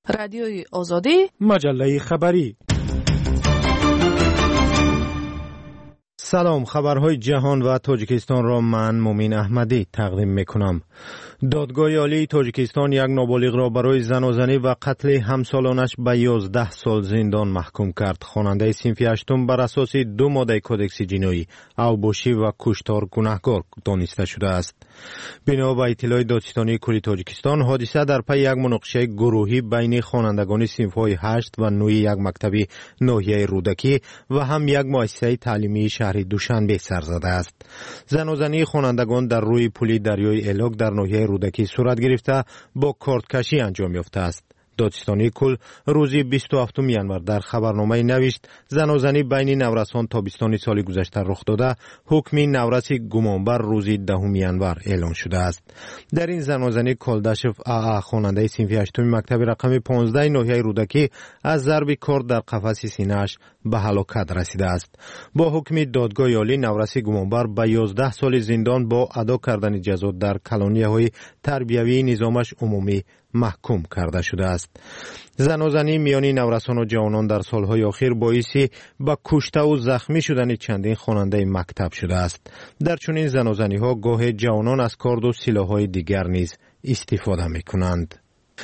رادیوی آزادی، مجله خبری. سلام، خبرهای جهان و تاجیکستان را من مومین احمدی تقدیم میکنم. دادگاه عالی تاجیکستان یک نابالغ را برای زنازنی و قتل همسالانش به 11 سال زندان محکوم کرد. خواننده صنف هشتم بر اساس 2 ماده کدکس جنایی اوباشی و کشتار گناهکار دانسته شده است. بنا به اطلاع دادستانی کلی تاجیکستان، حادثه در پی یک مناقشه گروهی بین خوانندگان صنف‌های 8 و 9 یک مکتب ناحیه رودکی و هم یک مؤسسه تعلیمی شهر دوشنبه سر زده است. زنازنی خوانندگان در روی پل دریای الاک در ناحیه رودکی صورت گرفته با کارتکشی انجام یافته است. دادستانی کل روز 27 ینور در خبرنامه نوشت زنازنی بین نورسان تابستان سال گذشته رخ داده، حکم نورس گمانبر روز 10 ینور اعلان شده است. در این زنازنی کالداشف خواننده صنف 8 مکتب رقم 15 ناحیه رودکی از ضرب کارد در قفس سینه‌اش به هلاکت رسیده است. با حکم دادگاه عالی نورس گمانبر به 11 سال زندان با ادا کردن جزا در کلونی‌های تربیوی نظامش عمومی محکوم کرده شده است. زنازنی میان نورسان و جوانان در سالهای اخیر باعث به کشته و زخمی شدن چندین خواننده مکتب شده است. در چنین زنازنی‌ها گاه جوانان از کارد و سلاح‌های دیگر نیز استفاده می‌کنند.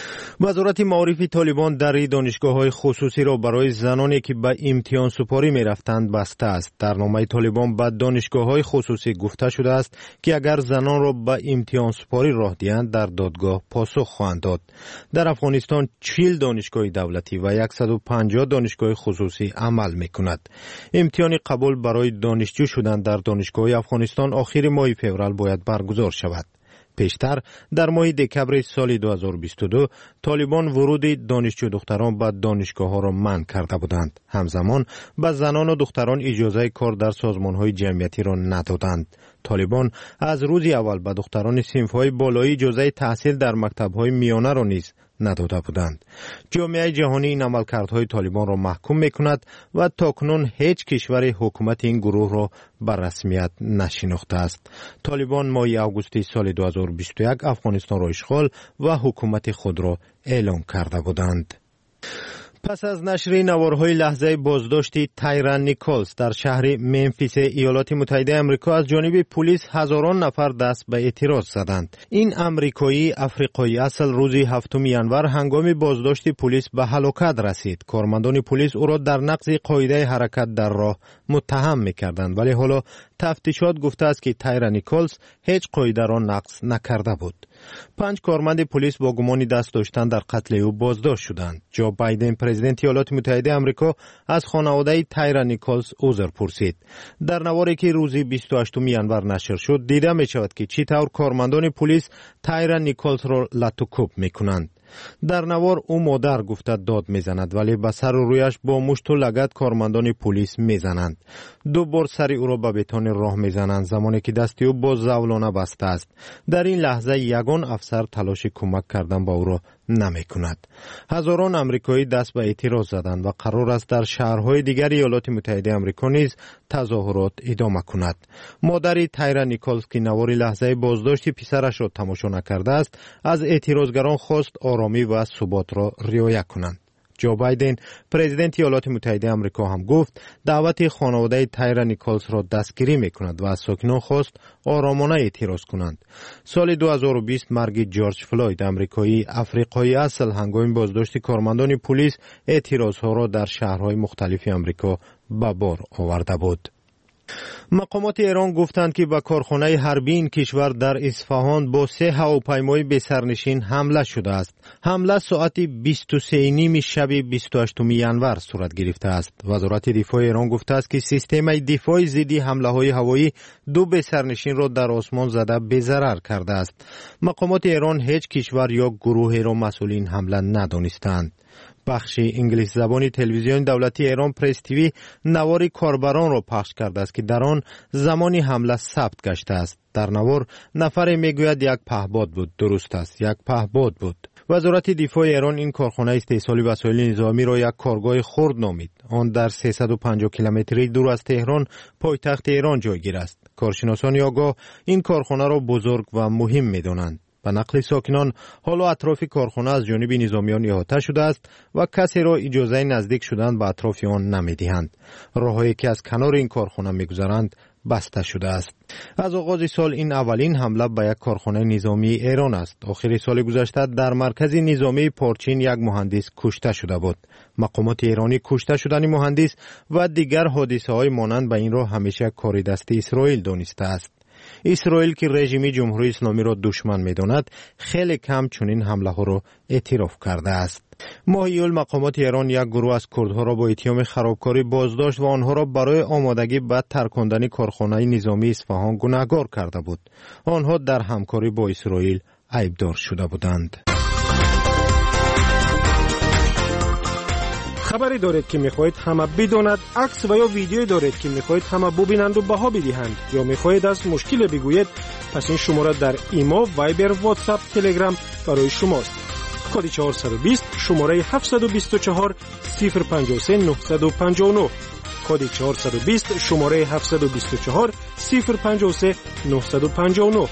وزارت معارف طالبان در دانشگاه‌های خصوصی را برای زنانی که به امتحان سپاری می‌رفتند بسته است. در نامه طالبان به دانشگاه‌های خصوصی گفته شده است که اگر زنان را به امتحان سپاری راه دهند در دادگاه پاسخ خواهند داد. در افغانستان 40 دانشگاه دولتی و 150 دانشگاه خصوصی عمل می‌کند. امتحان قبول برای دانشجو شدن در دانشگاه افغانستان آخر ماه فوریه باید برگزار شود. پیشتر در ماه دکمبر سال 2022 طالبان ورود دانشجو دختران به دانشگاه ها را منع کرده بودند. همزمان به زنان و دختران اجازه کار در سازمان های جمعیتی را ندادند. طالبان از روز اول به دختران صنف های بالایی اجازه تحصیل در مکتب های میانه را نیز نداده بودند. جامعه جهانی این عملکردهای طالبان را محکوم می‌کند و تاکنون هیچ کشور حکومت این گروه را به رسمیت نشناخته است. طالبان ماه آگوست سال 2021 افغانستان را اشغال و حکومت خود را اعلام کرده بودند. پس از نشر نوارهای لحظه بازداشت تایران نیکولز در شهر ممفیس ایالات متحده آمریکا از جانب پلیس، هزاران نفر دست به اعتراض زدند. این آمریکایی افریقایی اصل روز 7 ینور هنگام بازداشت پلیس به هلاکت رسید. کارمندان پلیس او را در نقض قاعده حرکت در راه متهم می‌کردند، ولی حالا تفتیشات گفته است که تایران نیکولز هیچ قاعده را نقض نکرده بود. 5 کارمند پلیس با گمان دست داشتن در قتل او بازداشت شدند. جو بایدن پرزیدنت ایالات متحده آمریکا از خانواده تایران نیکولز عذر پرسید. در نواری که روز 28 ینور نشر شد دیده می شود که چطور کارمندان پلیس تایران نیکولز را لطوکوب می کنند. در نوار او مادر گفته داد میزند، ولی به سر و رویش با مشت و لگد کارمندان پلیس میزنند. 2 بار سر او را به بتان راه میزنند زمانی که دست او با زولانه بسته است. در این لحظه یگان افسر تلاش کمک کردن با او را نمی کند. هزاران آمریکایی دست به اعتراض زدند و قرار است در شهرهای دیگر ایالات متحده آمریکا نیز تظاهرات ادامه کند. مادر تایران نیکولز که نوار لحظه بازداشت پسرش را تماشا نکرده است، از اعتراضگران خواست آرامی و ثبات را رعایت کنند. جو بایدن پرزیدنت ایالات متحده آمریکا هم گفت دعوت خانواده تایران نیکولز را دستگیری می‌کند و از ساکنان خواست آرامانه اعتراض کنند. سال 2020 مرگ جورج فلوید آمریکایی افریقایی اصل هنگام بازداشت کارمندان پلیس اعتراضها را در شهرهای مختلف آمریکا به بار آورده بود. مقامات ایران گفتند که به کارخانه حربی این کشور در اصفهان با 3 هواپیمای بی‌سرنشین حمله شده است. حمله ساعت 23:30 شب 28 ینور صورت گرفته است. وزارت دفاع ایران گفته است که سیستم دفاع ضد حمله‌های هوایی 2 بی‌سرنشین را در آسمان زده بی‌ضرر کرده است. مقامات ایران هیچ کشور یا گروهی را مسئول این حمله ندانستند. بخش انگلیسی زبان تلویزیون دولتی ایران پرس تیوی نوار کاربران را پخش کرده است که در آن زمانی حمله ثبت گشته است. در نوار نفر میگوید یک پهپاد بود. درست است، یک پهپاد بود. وزارت دفاع ایران این کارخانه استحصال وسایل نظامی را یک کارگاه خرد نامید. آن در 350 کیلومتری دور از تهران پایتخت ایران جایگیر است. کارشناسان آگاه این کارخانه را بزرگ و مهم می‌دانند. به نقل ساکنان، حالا اطراف کارخانه از جانب نظامیان احاطه شده است و کسی را اجازه نزدیک شدن به اطراف آن نمی‌دهند. راههایی که از کنار این کارخانه می‌گذرند بسته شده است. از آغاز سال این اولین حمله به یک کارخانه نظامی ایران است. آخر سال گذشته در مرکز نظامی پارچین یک مهندس کشته شده بود. مقامات ایرانی کشته شدن مهندس و دیگر حادثه‌های مانند به این را همیشه کار دست اسرائیل دانسته است. اسرائیل که رژیم جمهوری اسلامی را دشمن می‌داند، خیلی کم چنین حمله ها را اعتراف کرده است. ماه ایول مقامات ایران یک گروه از کردها را با اتهام خرابکاری بازداشت و آنها را برای آمادگی به ترکاندن کارخانه نظامی اصفهان گناهکار کرده بود. آنها در همکاری با اسرائیل عیبدار شده بودند. خبری دارید که میخواهید همه بداند، عکس و یا ویدیویی دارید که میخواهید همه ببینند و بها بدهند، یا میخواهید از مشکل بگویید، پس این شماره در ایما، وایبر، واتساپ، تلگرام برای شماست. کد 420 شماره 724 053 959. کد 420 شماره 724 053 959.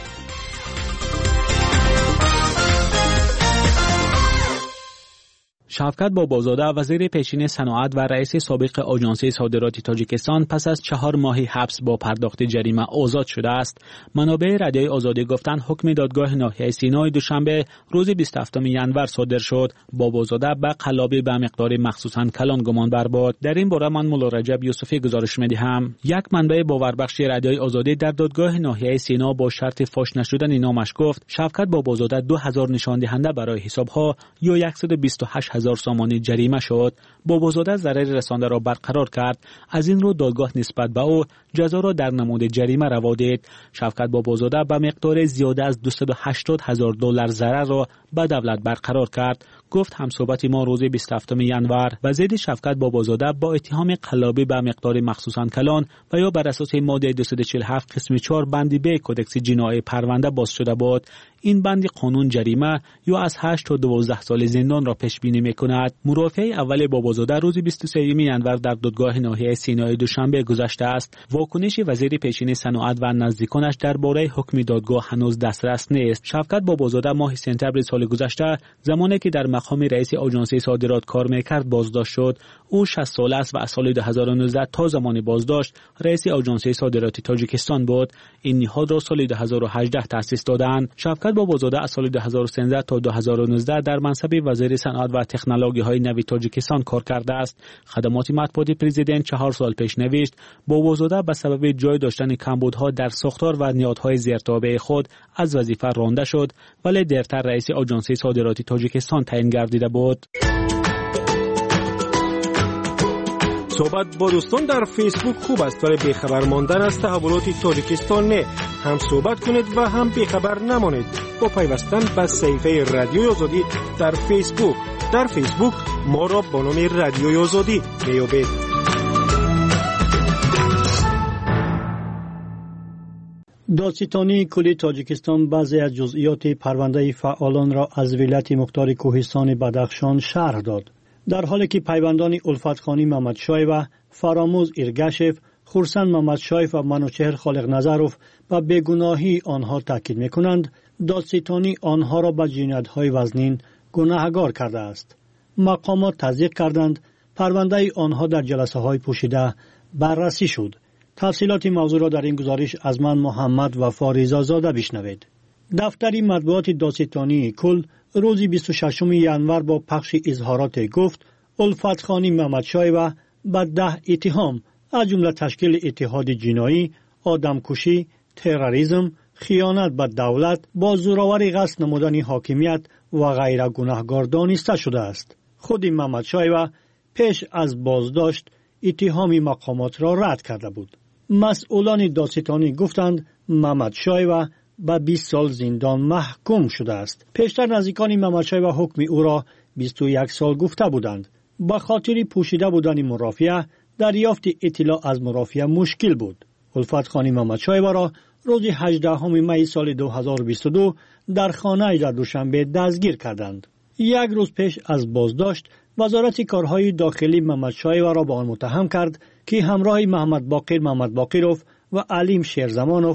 شفقت بابازاده وزیر پیشین صنعت و رئیس سابق آژانس صادرات تاجیکستان پس از 4 ماه حبس با پرداخت جریمه آزاد شده است. منابع رادیوی آزادی گفتند حکم دادگاه ناحیه سینای دوشنبه روز 27 ژانویه صادر شد. بابازاده به قلابی به مقدار مخصوصاً کلان گمانبر بود. در این باره من مولا رجب یوسفی گزارش می‌دهم. یک منبع باوربخش رادیوی آزادی در دادگاه ناحیه سینا با شرط فاش نشدن نامش گفت شفقت بابازاده 2000 نشان دهنده برای حسابها یا 128,000 سامانه جریمه شد. بابازاده ضرر رسانده را برقرار کرد. از این رو دادگاه نسبت به او جزا را در نمود جریمه روا دید. شفقت بابازاده به مقدار زیاده از $280,000 ضرر را به دولت برقرار کرد. گفت همصحبت ما روز 27 ژانویه و ضد شفقت بابازاده با اتهام قلابی به مقدار مخصوصاً کلان و یا بر اساس ماده 247 قسم 4 بند ب کدکس جنایی پرونده باز شده بود. این بند قانون جریمه یا از 8 تا 12 سال زندان را پیش بینی می‌کند. مرافع اول بابازاده روز 23 ژانویه در دادگاه ناحیه سینای دوشنبه گذشته است. واکنش وزیر پیشین صنعت و نزدیکانش درباره حکم دادگاه هنوز دسترس نیست. شفقت بابازاده ماه سپتامبر سال گذشته زمانی که در مقام رئیس آژانس صادرات کار می‌کرد بازداشت شد. او 60 ساله است و از سال 2019 تا زمان بازداشت رئیس آژانس صادرات تاجیکستان بود. این نهاد را سال 2018 تأسیس دادند. شفقت بابازاده از سال 2013 تا 2019 در منصب وزیر صنعت و تکنولوژی‌های نوین تاجیکستان کار کرده است. خدمات مطبوعاتی پرزیدنت 4 سال پیش نوشت بابازاده به سبب جای داشتن کمبودها در ساختار و نهادهای زیرتابع خود از وظیفه رانده شد، ولی دیرتر رئیس آژانس صادرات تاجیکستان تعیین گردیده بود. صحبت با دوستان در فیسبوک خوب است، ولی بیخبر ماندن از تحولات تاجیکستان نه. هم صحبت کنید و هم بیخبر نمانید با پیوستن به صفحه رادیوی آزادی در فیسبوک. در فیسبوک ما را با نام رادیوی آزادی میابید. دادستانی کلی تاجیکستان بعضی از جزئیات پرونده فعالان را از ولایت مختار کوهستان بدخشان شرح داد. در حالی که پیوندان الفتخانی محمدشایف و فراموز ایرگشف، خورسند محمدشایف و منوچهر خالق نظروف به بیگناهی آنها تاکید می‌کنند، دادستانی آنها را به جنایت‌های وزنین گناهکار کرده است. مقامات تصدیق کردند پرونده آنها در جلسه‌های پوشیده بررسی شد. تفصیلات موضوع را در این گزارش از من محمد وفا رضازاده بشنوید. دفتر مطبوعات دادستانی کل روز 26 ژانویه با پخش اظهارات گفت الفتخانی محمدشایف به 10 اتهام از جمله تشکیل اتحاد جنایی، آدمکشی، تروریسم، خیانت به دولت، با زورآوری قصد نمودن حاکمیت و غیره گناهکار دانسته شده است. خود محمدشایف پیش از بازداشت اتهام مقامات را رد کرده بود. مسئولان دادستانی گفتند محمدشایف به 20 سال زندان محکوم شده است. پیشتر نزدیکان محمدشایف حکم او را 21 سال گفته بودند. به خاطر پوشیده بودن مرافعه دریافت اطلاع از مرافعه مشکل بود. الفتخانی محمدشایف را روز 18 می سال 2022 در خانه در دوشنبه دستگیر کردند. یک روز پیش از بازداشت وزارت کارهای داخلی محمدشایف را با آن متهم کرد که همراه محمد باقر محمد باقروف و علیم شیرزمانوف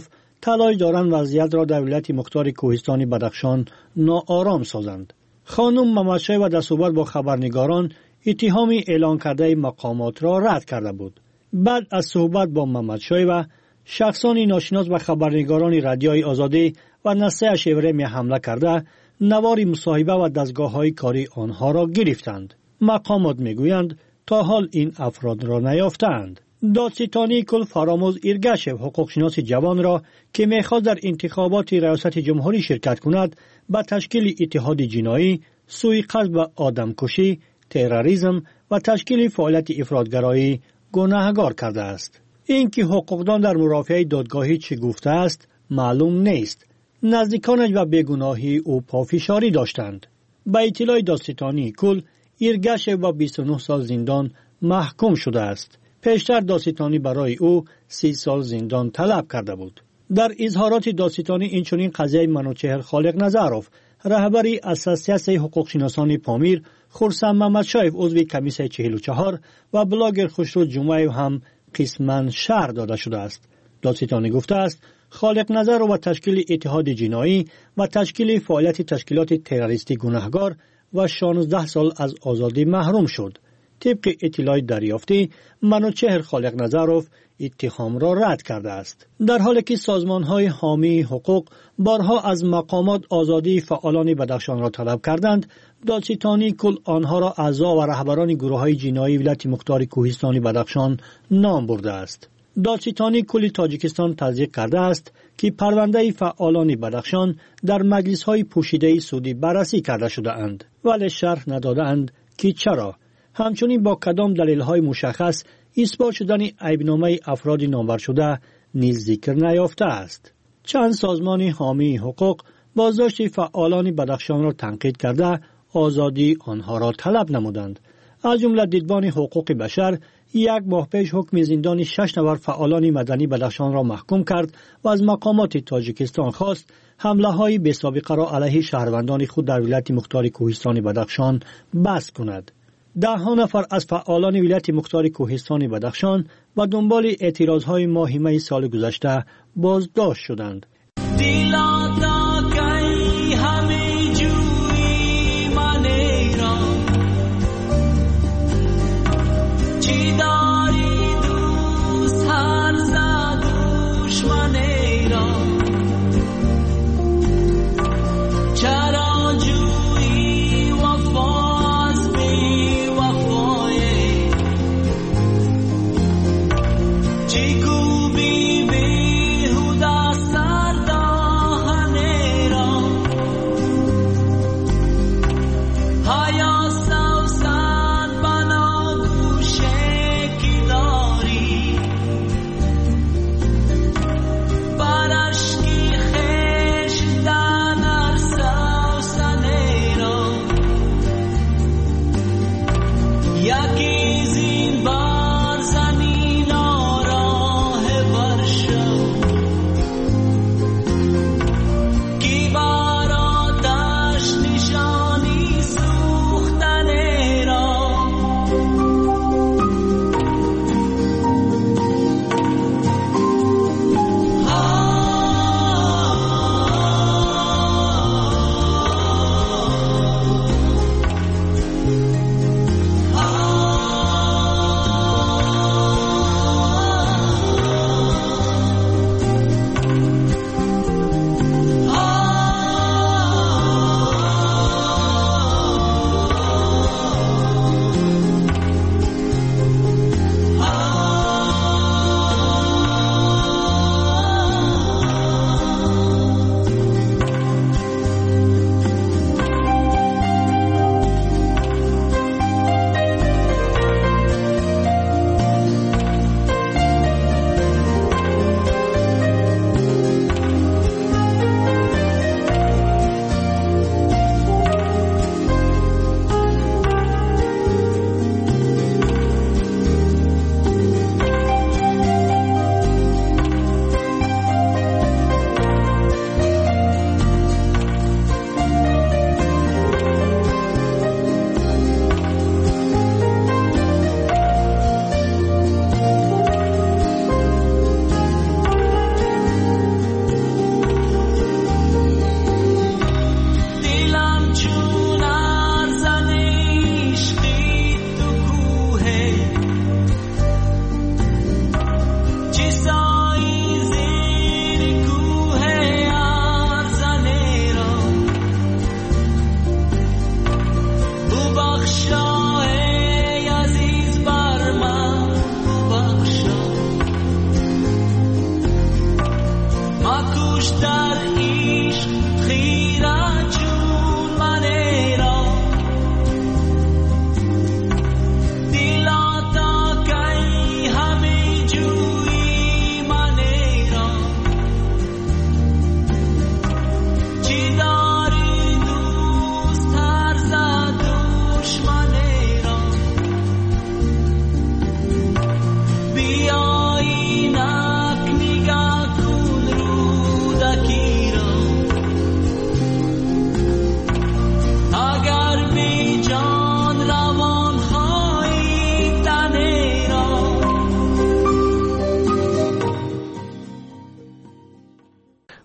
تلاش دارند وضعیت را در ولایت مختار کوهستانی بدخشان ناآرام سازند. خانم ممدشای و در صحبت با خبرنگاران اتهامی اعلان کرده مقامات را رد کرده بود. بعد از صحبت با ممدشای و شخصانی ناشناس و خبرنگاران رادیوی آزادی و نسل شیوره حمله کرده نوار مصاحبه و دستگاه‌های کاری آنها را گرفتند. مقامات میگویند تا حال این افراد را نیافتند. دادستانی کل فراموز ایرگاشف حقوق شناس جوان را که میخواست در انتخابات ریاست جمهوری شرکت کند به تشکیل اتحاد جنایی، سوءقصد و آدمکشی، تروریسم و تشکیل فعالیت افراطگرایی گناهکار کرده است. اینکه حقوقدان در مرافعه دادگاهی چه گفته است معلوم نیست. نزدیکانش و بیگناهی او پافشاری داشتند. به اطلاع دادستانی کل ایرگاشف با 29 سال زندان محکوم شده است. پیشتر دادستانی برای او 30 سال زندان طلب کرده بود. در اظهارات دادستانی اینچنین قضیه منوچهر خالق نظروف رهبری اساسیه حقوق شناسان پامیر، خرسند ممدشایف عضو کمیسه 44 و بلاگر خسرو جمعه هم قسماً شرح داده شده است. دادستانی گفته است خالق نظروف و تشکیل اتحاد جنایی و تشکیل فعالیت تشکیلات تروریستی گناهکار و 16 سال از آزادی محروم شد. طبق اطلاع دریافتی منوچهر خالق نظروف اتهام را رد کرده است. در حالی که سازمان‌های حامی حقوق بارها از مقامات آزادی فعالان بدخشان را طلب کردند، دادستانی کل آنها را اعضا و رهبران گروه‌های جنایی ولایت مختار کوهستانی بدخشان نام برده است. دادستانی کل تاجیکستان تصدیق کرده است که پرونده فعالان بدخشان در مجلس‌های پوشیده سعودی بررسی کرده شده اند، ولی شرح نداده اند که چرا. همچنین با کدام دلیل‌های مشخص اثبات شدن عیبنامه افراد نامور شده نیز ذکر نیافته است. چند سازمان حامی حقوق بازداشت فعالان بدخشان را تنقید کرده آزادی آنها را طلب نمودند. از جمله دیدبان حقوق بشر 1 ماه پیش حکم زندان 6 نفر فعالان مدنی بدخشان را محکوم کرد و از مقامات تاجیکستان خواست حمله‌های بی‌سابقه را علیه شهروندان خود در ولایت مختار کوهستان بدخشان بس کند. 10 نفر از فعالان ولایت مختار کوهستان بدخشان و دنبال اعتراضهای ماه سال گذشته بازداشت شدند.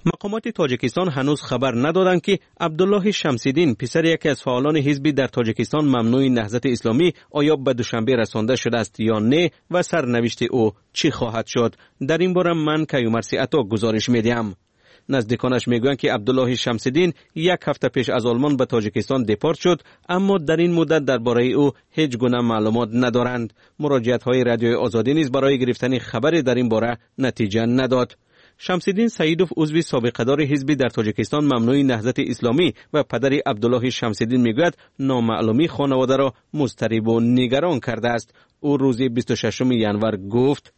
مقامات تاجیکستان هنوز خبر ندادند که عبدالله شمس‌الدین پسر یکی از فعالان حزبی در تاجیکستان ممنوع نهضت اسلامی آیا به دوشنبه رسانده شده است یا نه و سرنوشت او چی خواهد شد. در این باره من کیومرثی عطا گزارش میدیم. نزدیکانش میگویند که عبدالله شمس‌الدین یک هفته پیش از آلمان به تاجیکستان دپارت شد، اما در این مدت درباره او هیچ گونه معلومات ندارند. مراجعه‌های رادیوی آزادی نیز برای گرفتن خبری در این باره نتیجه نداد. شمس‌الدین سعیدوف عضو سابقه‌دار حزبی در تاجیکستان ممنوع نهضت اسلامی و پدر عبدالله شمس‌الدین میگوید نامعلومی خانواده را مضطرب و نگران کرده است. او روز 26 ژانویه گفت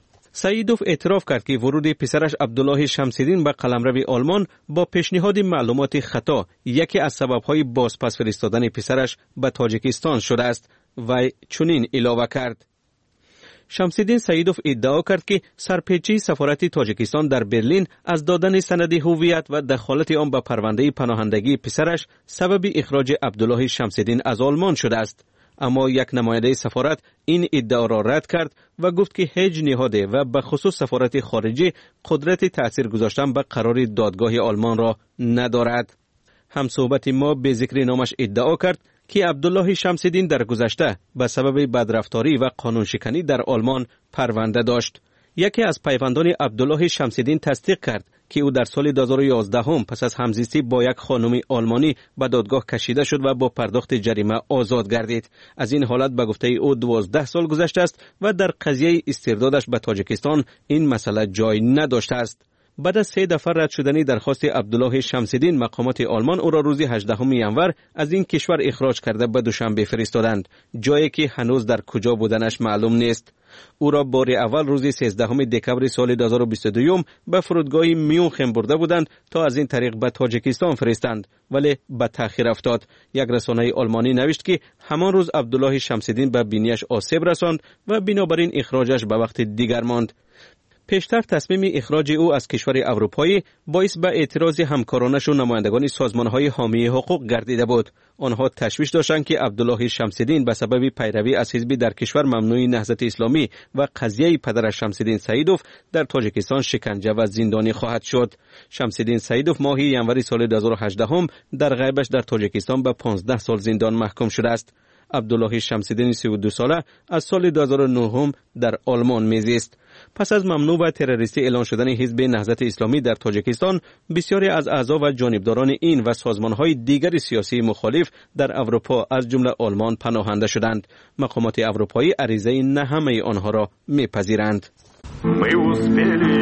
سعیدوف اعتراف کرد که ورود پسرش عبدالله شمس‌الدین به قلمرو آلمان با پیشنهاد معلومات خطا یکی از سبب‌های بازپس فرستادن پسرش به تاجیکستان شده است و چنین اعلام کرد. شمس‌الدین سعیدوف ادعا کرد که سرپیچی سفارت تاجیکستان در برلین از دادن سند هویت و دخالت آن به پرونده پناهندگی پسرش سبب اخراج عبدالله شمس‌الدین از آلمان شده است. اما یک نماینده سفارت این ادعا را رد کرد و گفت که هیچ نهاده و به خصوص سفارت خارجی قدرت تأثیر گذاشتن به قرار دادگاه آلمان را ندارد. همصحبت ما به ذکر نامش ادعا کرد که عبدالله شمس‌الدین در گذشته به سبب بدرفتاری و قانون شکنی در آلمان پرونده داشت. یکی از پیوندان عبدالله شمس‌الدین تصدیق کرد که او در سال 2011 پس از همزیستی با یک خانم آلمانی به دادگاه کشیده شد و با پرداخت جریمه آزاد گردید. از این حالت به گفته او 12 سال گذشته است و در قضیه استردادش به تاجیکستان این مسئله جای نداشته است. بعد از 3 دفعه رد شدن درخواست عبدالله شمس‌الدین، مقامات آلمان او را روز 18 ژانویه از این کشور اخراج کرده به دوشنبه فرستادند، جایی که هنوز در کجا بودنش معلوم نیست. او را بار اول روز 13 دکبر سال 2022 به فرودگاه میونخن برده بودند تا از این طریق به تاجیکستان فرستند، ولی به تأخیر افتاد. یک رسانه آلمانی نوشت که همان روز عبدالله شمس‌الدین به بینیش آسیب رساند و بنابراین اخراجش به وقت دیگر ماند. پیشتر تصمیم اخراج او از کشور اروپایی باعث به اعتراض همکارانش و نمایندگان سازمان‌های حامی حقوق گردیده بود. آنها تشویش داشتند که عبدالله شمس‌الدین به سبب پیروی از حزبی در کشور ممنوع نهضت اسلامی و قضیه پدرش شمس‌الدین سعیدوف در تاجیکستان شکنجه و زندانی خواهد شد. شمس‌الدین سعیدوف ماه ژانویه سال 2018 در غیبش در تاجیکستان به 15 سال زندان محکوم شده است. عبدالله شمس‌الدین 32 ساله از سال 2009 در آلمان میزیست. پس از ممنوع و تروریستی اعلان شدن حزب نهضت اسلامی در تاجیکستان، بسیاری از اعضا و جانبداران این و سازمان‌های دیگر سیاسی مخالف در اروپا از جمله آلمان پناهنده شدند. مقامات اروپایی عریضه نه همه آنها را میپذیرند. Мы успели,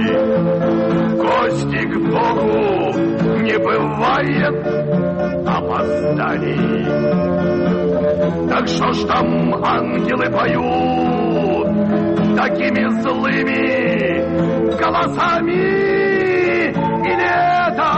гости к Богу не бывает, опоздали. Так что ж там ангелы поют такими злыми голосами, или это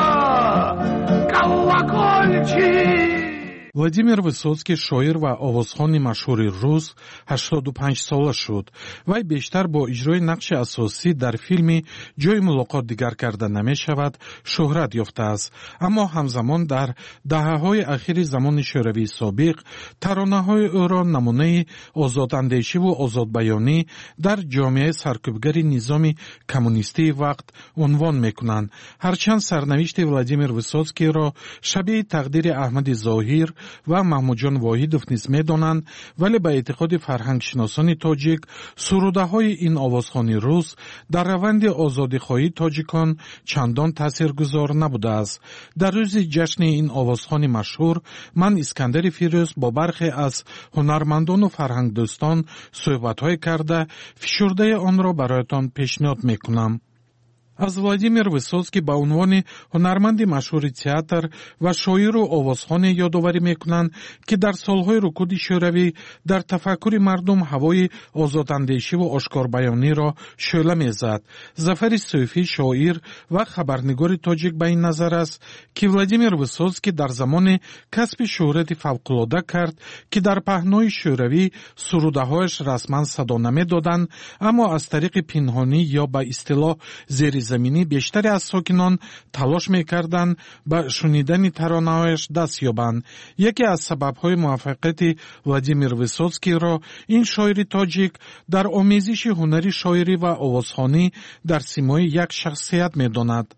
колокольчик? Владимир Высоцкий шоир ва овозхони машҳури рус 85 сола шуд. Вай бештар бо иҷрои нақши асосӣ дар филми ҷои мулоқот дигар карда намешавад шӯҳрат ёфтааст. Аммо ҳамзамон дар даҳаҳои ахири замони шӯравии собиқ таронаҳои ӯро намунаи озодандешиву озодбаёнӣ дар ҷомеаи саркӯбгари низоми коммунистии вақт унвон мекунанд. ҳарчанд сарнавишти Владимир Высоцкийро шабеҳи тақдири Аҳмади Зоҳир ва Маҳмудҷон Воҳидов низ медонанд, вале ба эътиқоди фарҳангшиносони тоҷик сурудаҳои ин овозхони рус дар раванди озодихоҳии тоҷикон чандон таъсиргузор набудааст. дар рӯзи ҷашни ин овозхони машҳур ман Искандари Фирӯз бо бархе аз ҳунармандону фарҳангдӯстон суҳбатҳое карда фишурдаи онро бароятон пешниҳод мекунам. аз Владимир Высоцкий ба унвони ҳунарманди машҳури театр ва шоиру овозхоне ёдоварӣ мекунанд, ки дар солҳои рукуди шӯравӣ дар тафаккури мардум ҳавои озодандешиву ошкорбаёниро шӯъла мезад. Зафари Сӯфӣ шоир ва хабарнигори тоҷик ба ин назар аст, ки Владимир Высоцкий дар замоне касби шӯҳрати фавқулода кард, ки дар паҳнои шӯравӣ сурудаҳояш расман садо намедоданд, аммо аз тариқи пинҳонӣ ё ба истилоҳ зери заминӣ бештаре аз сокинон талош мекарданд ба шунидани таронаҳояш даст ёбанд. яке аз сабабҳои муваффақияти Владимир Высоцкийро ин шоири тоҷик дар омезиши ҳунари шоирӣ ва овозхонӣ дар симои як шахсият медонад.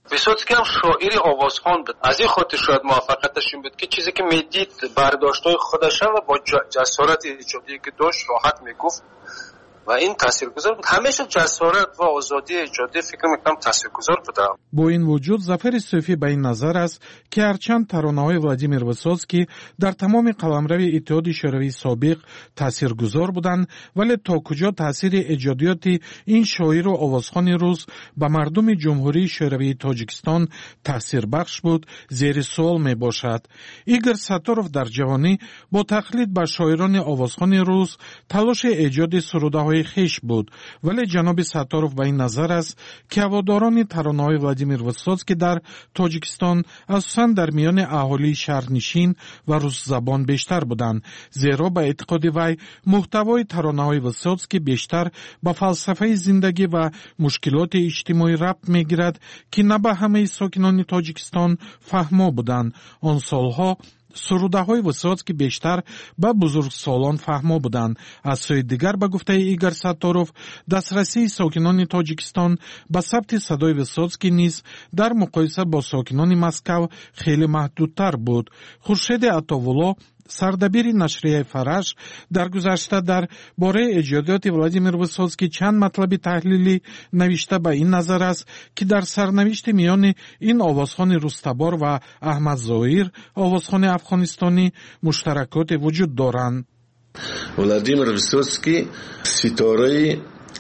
ویسوتسکی هم شاعری آوازخوان بود. از این خاطر شاید موفقیتشون بود که چیزی که میدید برداشت‌های خودش و با جسارت ایجادی که داشت راحت میگفت و این تاثیرگذار بود. همیشه جسارت و آزادی ایجادی فکر میکنم تاثیرگذار بوده. با این وجود ظفر صوفی به این نظر است که هرچند ترانه‌های ولادیمیر ویسوتسکی در تمام قلمرو اتحاد شوروی سابق تاثیرگذار بودند، ولی تا کجا تاثیر ایجادیات این شاعر و آوازخوان روس به مردم جمهوری شوروی تاجیکستان تاثیر بخش بود زیر سوال می باشد. ایگور ساتوروف در جوانی با تقلید به شاعران آوازخوان روس تلاش ایجاد سروده‌های خیش بود، ولی جناب ساتوروف به این نظر است که هواداران ترانه‌های ولادیمیر ویسوتسکی در تاجیکستان اساساً در میان اهالی شهرنشین و روس زبان بیشتر بودند، زیرا به اعتقاد وی محتوای ترانه‌های ویسوتسکی بیشتر به فلسفه زندگی و مشکلات اجتماعی ربط می‌گیرد که نه به همه ساکنان تاجیکستان فهمو بودند. آن سالها سروده‌های ویسوتسکی بیشتر به بزرگسالان فهمو بودند. از سوی دیگر به گفته ایگور ساتوروف دسترسی ساکنان تاجیکستان به ثبت صدای ویسوتسکی نیز در مقایسه با ساکنان مسکو خیلی محدودتر بود. خورشید عطاوالله سردبیر نشریه فرش در گذشته در باره ایجادات ولادیمیر ویسوتسکی چند مطلب تحلیلی نوشته به این نظر است که در سرنوشت میان این آوازخوان روستبار و احمد ظاهر آوازخوان افغانستانی مشترکات وجود دارند. ولادیمیر ویسوتسکی ستاره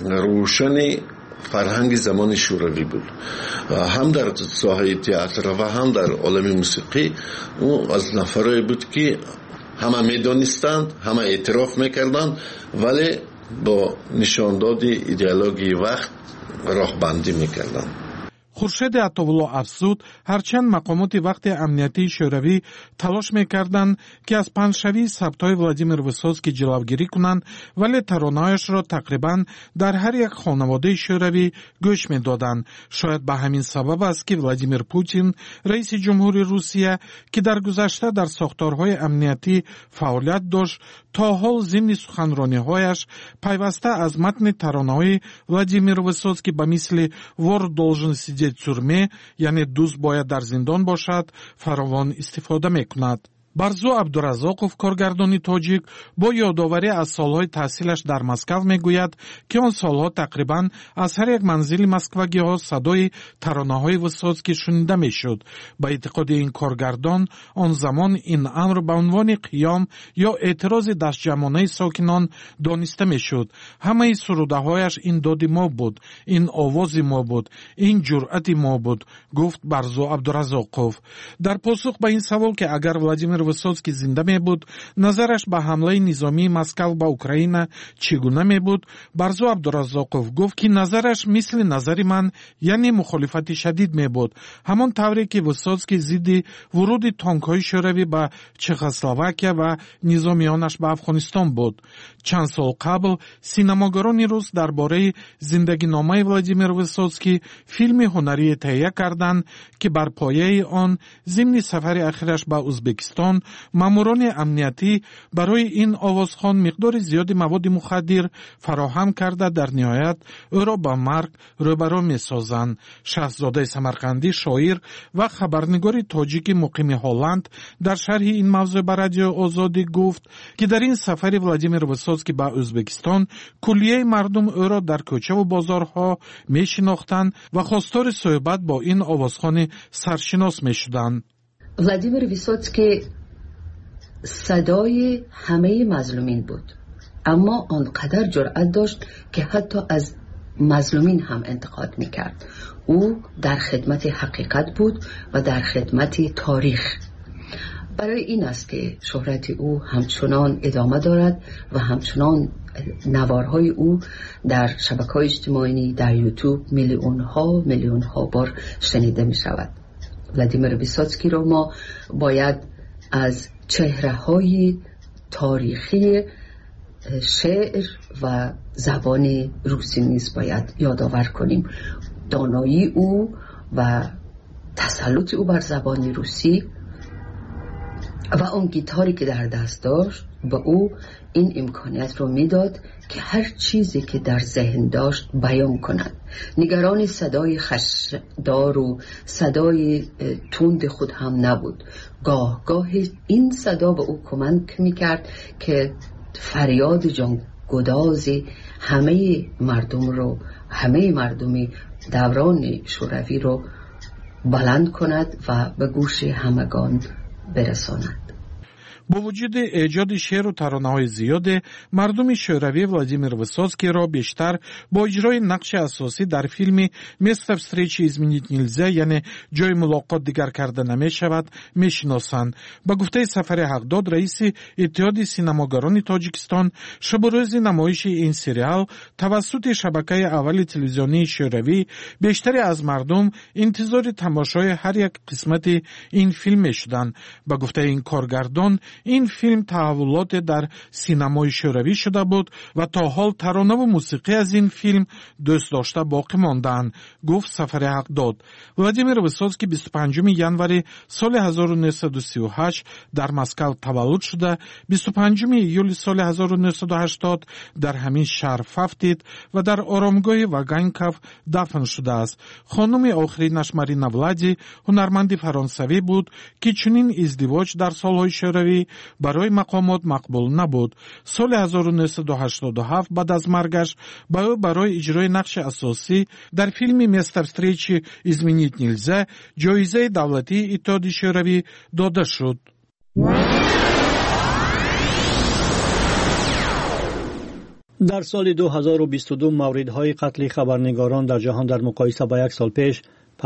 روشن فرهنگ زمان شوروی بود، هم در ساحه تئاتر و هم در عالم موسیقی. او از نفرایی بود که همه میدانستند، همه اعتراف میکردند، ولی با نشانداد ایدئولوژی وقت راهبندی میکردند. خورشید عطاوالله افزود هرچند مقامات وقت امنیتی شوروی تلاش میکردند که از پنجشوی ثبت‌های ولادیمیر ویسوتسکی جلوگیری کنند، ولی ترانه‌هایش را تقریباً در هر یک خانواده شوروی گوش میدادند. شاید به همین سبب است که ولادیمیر پوتین رئیس جمهوری روسیه که در گذشته در ساختارهای امنیتی فعالیت داشت تا حال ضمن سخنرانی‌هایش پیوسته از متن ترانه‌های ولادیمیر ویسوتسکی به مثل وار должен сидеть в тюрьме، یعنی دوست باید در زندان باشد، فراوان استفاده میکند. برزو عبدالرزاقوف کارگردانی تاجیک با یادآوری از سالهای تحصیلش در مسکو میگوید که آن سالها تقریباً از هر یک منزل مسکوگی ها صدای ترانه‌های ویسوتسکی شنیده میشد. به اعتقاد این کارگردان آن زمان این امر به عنوان قیام یا اعتراض دستجمعانه ساکنان دانسته میشد. همه سروده‌هایش این داد ما بود، این آواز ما بود، این جرأت ما بود، گفت برزو عبدالرزاقوف. در پاسخ به این سوال که اگر ولادیمیر ویسوتسکی زنده می بود نظرش به حمله نظامی مسکو به اوکراین چگونه می بود، برزو عبدالرزاقوف گفت که نظرش مثل نظر من، یعنی مخالفت شدید می بود، همان طوری که ویسوتسکی ضد ورود تانک‌های شوروی به چخسلواکیه و نظامیانش به افغانستان بود. چند سال قبل سینماگران روس درباره زندگی نامه ولادیمیر ویسوتسکی فیلم هنری تهیه کردند که بر پایه آن ضمن سفر اخیرش به ازبکستان ماموران امنیتی برای این آوازخوان مقدار زیادی مواد مخدر فراهم کرده در نهایت او را به مرگ روبرو می‌سازند. شهزاده سمرقندی شاعر و خبرنگار تاجیک مقیم هلند در شرح این موضوع به رادیو آزادی گفت که در این سفر ولادیمیر ویسوتسکی به ازبکستان کلیه مردم او را در کوچه و بازارها می‌شناختند و خواستار صحبت با این آوازخوان سرشناس می‌شدند. ولادیمیر ویسوتسکی صدای همه مظلومین بود، اما آنقدر جرأت داشت که حتی از مظلومین هم انتقاد میکرد. او در خدمت حقیقت بود و در خدمت تاریخ. برای این است که شهرت او همچنان ادامه دارد و همچنان نوارهای او در شبکه‌های اجتماعی، در یوتیوب میلیون ها بار شنیده می شود. ولادیمیر ویسوتسکی رو ما باید از چهره‌های تاریخی شعر و زبان روسی نیز باید یادآور کنیم. دانایی او و تسلط او بر زبان روسی و اون گیتاری که در دست داشت به او این امکانیت رو میداد که هر چیزی که در ذهن داشت بیان کند. نگران صدای خشدار و صدای تند خود هم نبود. گاه این صدا به او کمک میکرد که فریاد جانگدازی همه مردمی دوران شوروی رو بلند کند و به گوش همگان برساند. با وجود ایجاد شعر و ترانه‌های زیاد، مردم شوروی ولادیمیر ویسوцкий بیشتر با اجرای نقش اساسی در فیلم «Место встречи изменить нельзя» یعنی جای ملاقات دیگر کرده نمی‌شود میشناسند. با گفته سفر حقداد رئیس اتحاد سینماگران تاجیکستان، شب و روز نمایش این سریال توسط شبکه اول تلویزیونی شوروی بیشتری از مردم انتظار تماشای هر یک قسمت این فیلم می‌شدند. با گفته این کارگردان، این فیلم تحولات در سینمای شوروی شده بود و تا حال ترانه و موسیقی از این فیلم دوست داشته باقی ماندند، گفت سفر حقداد. ولادیمیر ویسوцкий 25 январи سال 1938 در مسکو تولد شده، 25 ایول سال 1980 در همین شهر ففتید و در آرامگاه واگانکوف دفن شده است. خانم آخرینش مارینا ولادی هنرمند فرانسوی بود که چنین ازدواج در سالهای شوروی برای مقامات مقبول نبود. سال 1987 بعد از مرگش برای اجرای نقش اساسی در فیلم «Место встречи изменить нельзя» جایزه دولتی اتحاد شوروی داده شد. در سال 2022 موردهای قتل خبرنگاران در جهان در مقایسه با یک سال پیش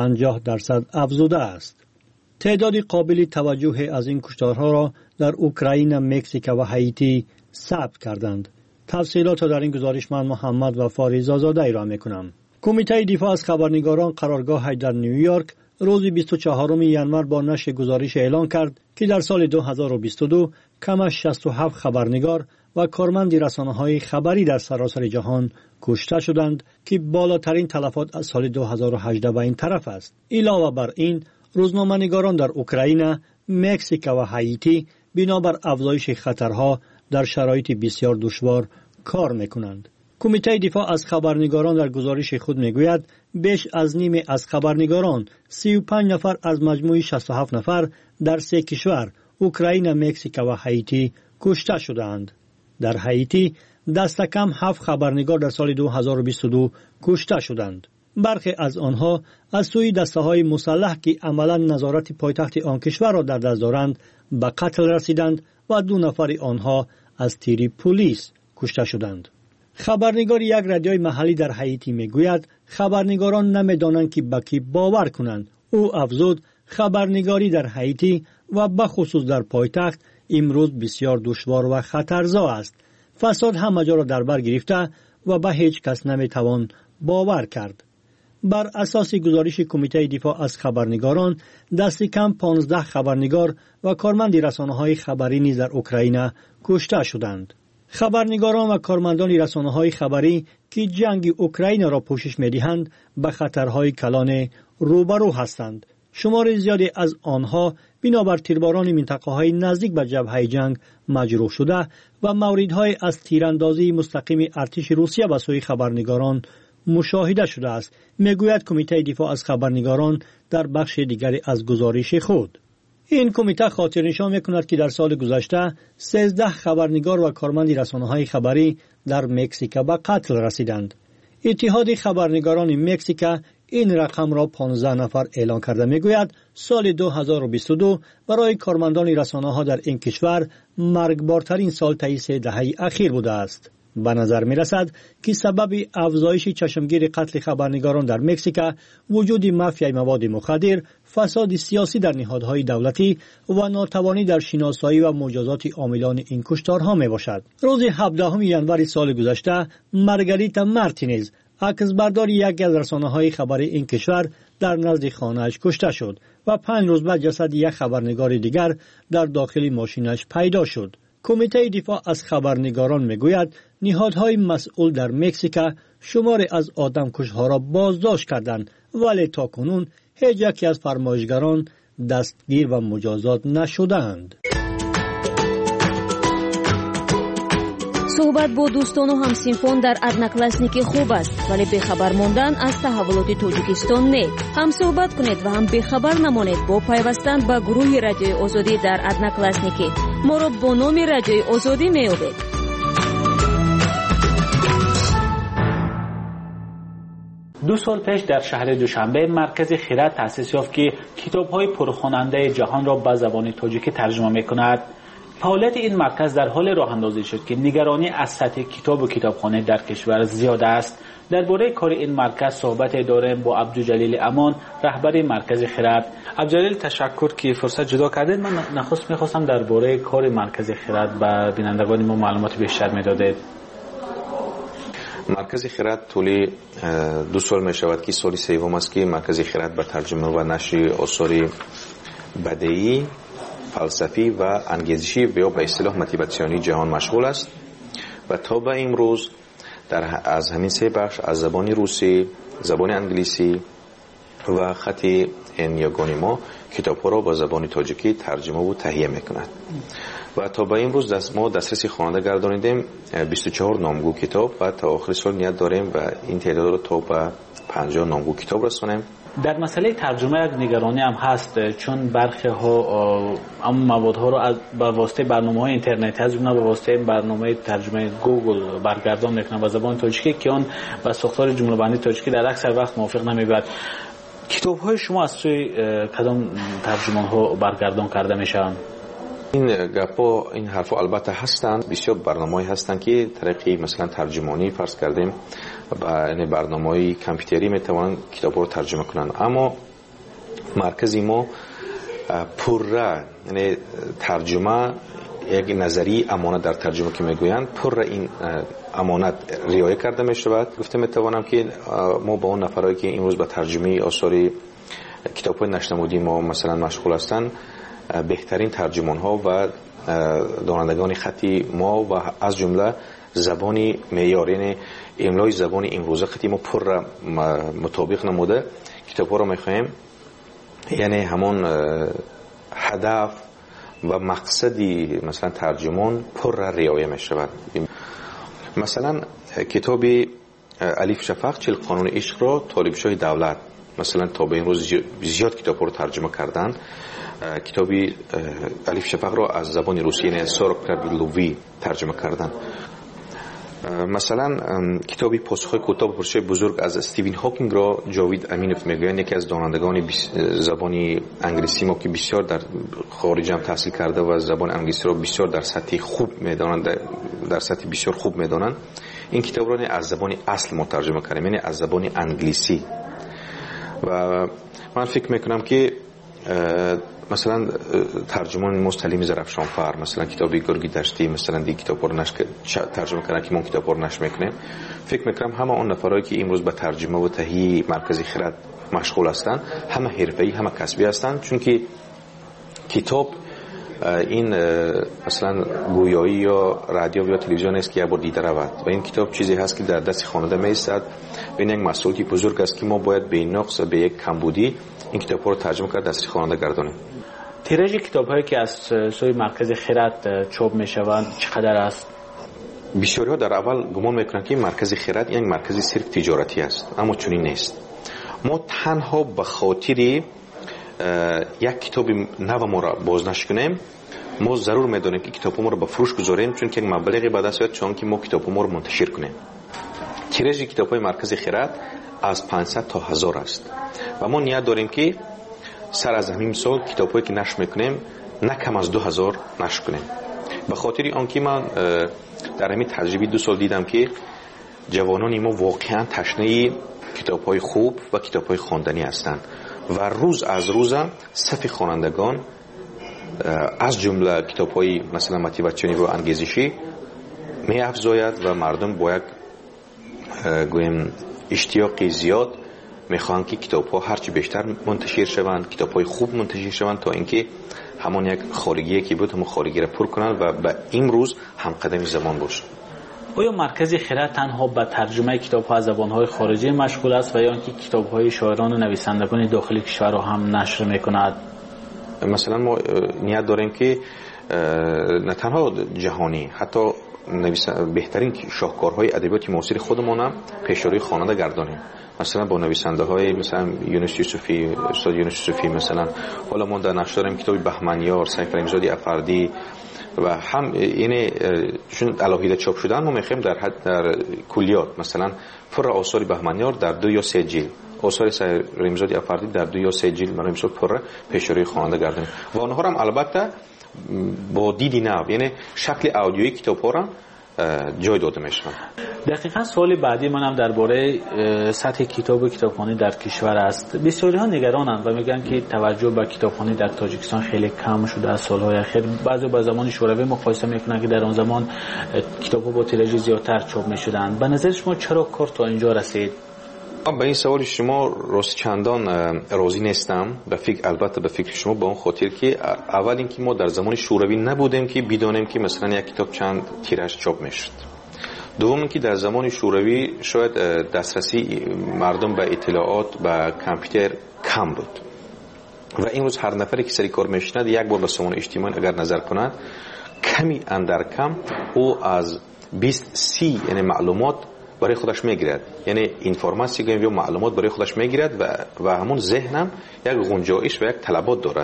50% افزوده است. تعداد قابل توجه از این کشتارها را در اوکراین، مکزیک و هایتی ثبت کردند. تفصیلات را در این گزارش من محمد و فاریز آزاده ای را میکنم. کمیته دفاع از خبرنگاران قرارگاه در نیویورک روز 24 ژانویه با نشر گزارش اعلان کرد که در سال 2022 کم از 67 خبرنگار و کارمند رسانه‌های خبری در سراسر جهان کشته شدند که بالاترین تلفات از سال 2018 به این طرف است. علاوه بر این، روزنامه‌نگاران در اوکراین، مکزیک و هایتی بنابر افزایش خطرها در شرایط بسیار دشوار کار می‌کنند. کمیته دفاع از خبرنگاران در گزارش خود میگوید بیش از نیمه از خبرنگاران 35 نفر از مجموع 67 نفر در 3 کشور اوکراین، مکزیک و هایتی کشته شدند. در هایتی دست کم 7 خبرنگار در سال 2022 کشته شدند. برخی از آنها از سوی دسته‌های مسلح که عملاً نظارت پایتخت آن کشور را در دست دارند به قتل رسیدند و 2 نفر آنها از تیر پلیس کشته شدند. خبرنگار یک رادیوی محلی در هایتی میگوید خبرنگاران نمیدانند که به کی باور کنند. او افزود خبرنگاری در هایتی و به خصوص در پایتخت امروز بسیار دشوار و خطرزا است. فساد همه جا را در بر گرفته و به هیچ کس نمیتوان باور کرد. بر اساس گزارش کمیته دفاع از خبرنگاران، دست کم 15 خبرنگار و کارمند رسانه‌های خبری نیز در اوکراین کشته شدند. خبرنگاران و کارمندان رسانه‌های خبری که جنگ اوکراین را پوشش می‌دهند به خطرهای کلان روبرو هستند. شمار زیادی از آنها بنابر تیرباران منطقه‌های نزدیک به جبهه جنگ مجروح شده و موردهای از تیراندازی مستقیم ارتش روسیه به سوی خبرنگاران مشاهده شده است، میگوید کمیته دفاع از خبرنگاران در بخش دیگری از گزارش خود. این کمیته خاطر نشان میکند که در سال گذشته 13 خبرنگار و کارمند رسانه‌های خبری در مکزیک به قتل رسیدند. اتحاد خبرنگاران مکزیک این رقم را 15 نفر اعلان کرده. میگوید سال 2022 برای کارمندان رسانه‌ها در این کشور مرگبارترین سال طی 3 دهه اخیر بوده است. به نظر می رسد که سبب افزایش چشمگیر قتل خبرنگاران در مکزیک وجود مافیای مواد مخدر، فساد سیاسی در نهادهای دولتی و ناتوانی در شناسایی و مجازات عاملان این کشتارها می باشد. روز 17 ژانویه سال گذشته مارگاریتا مارتینز، عکسبردار یکی از رسانه‌های خبری این کشور، در نزد خانه‌اش کشته شد و 5 روز بعد جسد یک خبرنگار دیگر در داخل ماشینش پیدا شد. کمیته دفاع از خبرنگاران میگوید نهادهای مسئول در مکزیک شمار از آدمکش‌ها را بازداشت کردند، ولی تاکنون هیچ یکی از فرمایشگران دستگیر و مجازات نشدند. صحبت با دوستان و همسینفان در ادناکلاسنیک خوب است، ولی بخبر ماندن از تحولات تاجیکستان نه. هم صحبت کنید و هم بخبر نمانید با پیوستن به گروه رادیوی آزادی در ادناکلاسنیک. ما را با نام رادیوی آزادی می‌یابید. 2 سال پیش در شهر دوشنبه مرکز خیرات تأسیس یافت که کتاب‌های پرخواننده جهان را به زبان تاجیکی ترجمه می‌کند. فعالیت این مرکز در حال راه اندازی شد که نگرانی از سطح کتاب و کتابخانه در کشور زیاد است. درباره کار این مرکز صحبت داریم با عبدالجلیل امان، رهبر مرکز خیرات. عبدالجلیل تشکر که فرصت جدا کردید. من نخست می‌خواستم درباره کار مرکز خیرات به بینندگان ما معلومات بیشتر می‌دادید. مرکز خیرات طول 2 سال می شود که سال سوم است که مرکز خیرات به ترجمه و نشر آثار بدیعی، فلسفی و انگیزشی و به اصطلاح موتیواسیونی جهان مشغول است و تا به امروز از همین 3 بخش از زبان روسی، زبان انگلیسی و خط یگانه ما کتاب‌ها را با زبان تاجیکی ترجمه و تهیه می‌کند. و تا به امروز ما دسترسی خواننده گردانیدیم 24 نامگو کتاب و تا آخر سال نیت داریم و این تعداد را تا به 50 نامگو کتاب رسانیم. در مسئله ترجمه یک نگرانی هم هست، چون برخی ها اما موادها را به واسطه برنامه‌های اینترنتی از جمله به واسطه برنامه ترجمه گوگل برگردان میکنن به زبان تاجیکی که اون با ساختار جمله‌بندی تاجیکی در اکثر وقت موافق نمیبرد. کتاب‌های شما از سوی کدام ترجمان‌ها برگردان کرده میشن؟ این حرفا البته هستند. بسیار برنامه‌ای هستند که طریقی مثلا ترجمانی فرض کردیم و برنامه‌های کامپیوتری میتوانند کتاب‌ها رو ترجمه کنند، اما مرکزی ما پره یعنی ترجمه یک نظری امانت در ترجمه که میگویند پره این امانت رعایت کرده میشود. گفته میتوانم که ما با اون نفرایی که امروز به ترجمه آثار کتاب‌های نشنمودی ما مثلا مشغول هستند بهترین ترجمان ها و دانندگان خطی ما و از جمله زبانی معیاری یعنی املای زبان امروزه خطی ما پر مطابق نموده کتاب ها را میخواهیم، یعنی همون هدف و مقصدی مثلا ترجمان پر رعایت می شود. مثلا کتاب الیف شفق 40 قانون عشق را طالب شاه دولت مثلا تا به امروز زیاد کتاب ها را ترجمه کردند. کتابی الیف شفق را از زبان روسی یعنی 40 لوی ترجمه کردند. مثلا کتابی پاسخ کتاب پرسش بزرگ از استیون هاکینگ را جاوید امینوف میگویند، یکی از دانندگان زبان انگلیسی ما که بسیار در خارج هم تحصیل کرده و زبان انگلیسی را بسیار در سطح خوب میدانند، در سطح بسیار خوب میدانند. این کتاب را از زبان اصل ما ترجمه کردیم، یعنی از زبان انگلیسی. و من فکر میکنم که مثلا ترجمان مستلیم زرفشانفر مثلا کتابی گرگی دشتی مثلا دی کتاب رو ترجمه کردن که ما کتاب رو نشر میکنیم. فکر میکنم همه اون نفرایی که امروز به ترجمه و تهیه مرکز خیرات مشغول هستند همه حرفه‌ای همه کسبی هستند، چون که کتاب این مثلا گویایی یا رادیو یا تلویزیون است که یک بار دیده رود و این کتاب چیزی هست که در دست خواننده میایستد و این یک مسئولیتی بزرگ است که ما باید به نقص به یک کمبودی این کتاب رو ترجمه کرد دست خواننده گردانیم. تیراژ کتاب‌هایی که از سوی مرکز خیرات چاپ میشوند چقدر است؟ بسیاری ها در اول گمان میکنند که مرکز خیرات یک مرکز صرف تجارتی است، اما چنین نیست. ما تنها به خاطر یک کتاب نو ما را بازنشر کنیم ما ضرور میدانیم که کتاب ما را به فروش گذاریم، چون که یک مبلغی به دست بیاد چون که ما کتاب ما را منتشر کنیم. تیراژ کتاب‌های مرکز خیرات از 500 تا 1000 است و ما نیت داریم که سر از همین سال کتاب‌هایی که نشر میکنیم نه کم از 2000 نشر کنیم. به خاطر آنکه من در همین تجربه 2 سال دیدم که جوانان ما واقعا تشنه کتاب‌های خوب و کتاب‌های خواندنی هستند و روز از روز صف خوانندگان از جمله کتاب‌های مثلا موتیواسیونی و انگیزشی می افزاید و مردم با یک گویم اشتیاق زیاد میخوان که کتاب‌ها هرچی بیشتر منتشر شوند، کتاب‌های خوب منتشر شوند تا اینکه همون یک خارگی که بود همون خارگی را پر کنند و به امروز هم قدم زمان باشه. آیا مرکز خیرات تنها به ترجمه کتاب‌ها از زبان‌های خارجی مشغول است و یا اینکه کتاب‌های شاعران و نویسندگان داخلی کشور را هم نشر می‌کند؟ مثلا ما نیت داریم که نه تنها جهانی حتی بهترین شاهکارهای ادبیات معاصر خودمون هم پیشروی خواننده گردانیم. مثلا با نویسنده های مثلا یونس یوسفی، استاد یونس یوسفی، مثلا حالا ما در نقش داریم کتاب بهمنیار، سعید کریمزادی افردی و هم یعنی چون الهیده چاپ شدن ما میخوایم در کلیات مثلا پر آثار بهمنیار در 2 یا 3 جلد، آثار سعید کریمزادی افردی در 2 یا 3 جلد برای مثال پر پیشروی خواننده گردانیم و آنها هم البته با دیدی نو، یعنی شکل اودیویی کتاب‌ها را جای داده میشن. دقیقاً سوال بعدی منم درباره سطح کتاب و کتابخوانی در کشور است. بسیاری ها نگرانند و میگن که توجه به کتابخوانی در تاجیکستان خیلی کم شده از سالهای اخیر. بعضی با زمان شوروی مقایسه میکنن که در آن زمان کتاب‌ها با تیراژ زیادتر چاپ میشدند. به نظر شما چرا کار تا اینجا رسید؟ به این سوال شما راست چندان راضی نیستم. البته به فکر شما به اون خاطر که اول اینکه ما در زمان شوروی نبودیم که بدونیم که مثلا یک کتاب چند تیراژ چاپ میشد. دوم اینکه در زمان شوروی شاید دسترسی مردم به اطلاعات و کامپیوتر کم بود و امروز هر نفری که سری کار میشند یک بار به سامانه اجتماعی اگر نظر کند کمی اندر کم او از 20-30 یعنی معلومات برای خودش میگیرد، یعنی اینفورماسیون یا معلومات برای خودش میگیرد و همون ذهنم یک گنجایش و یک طلبات دارد.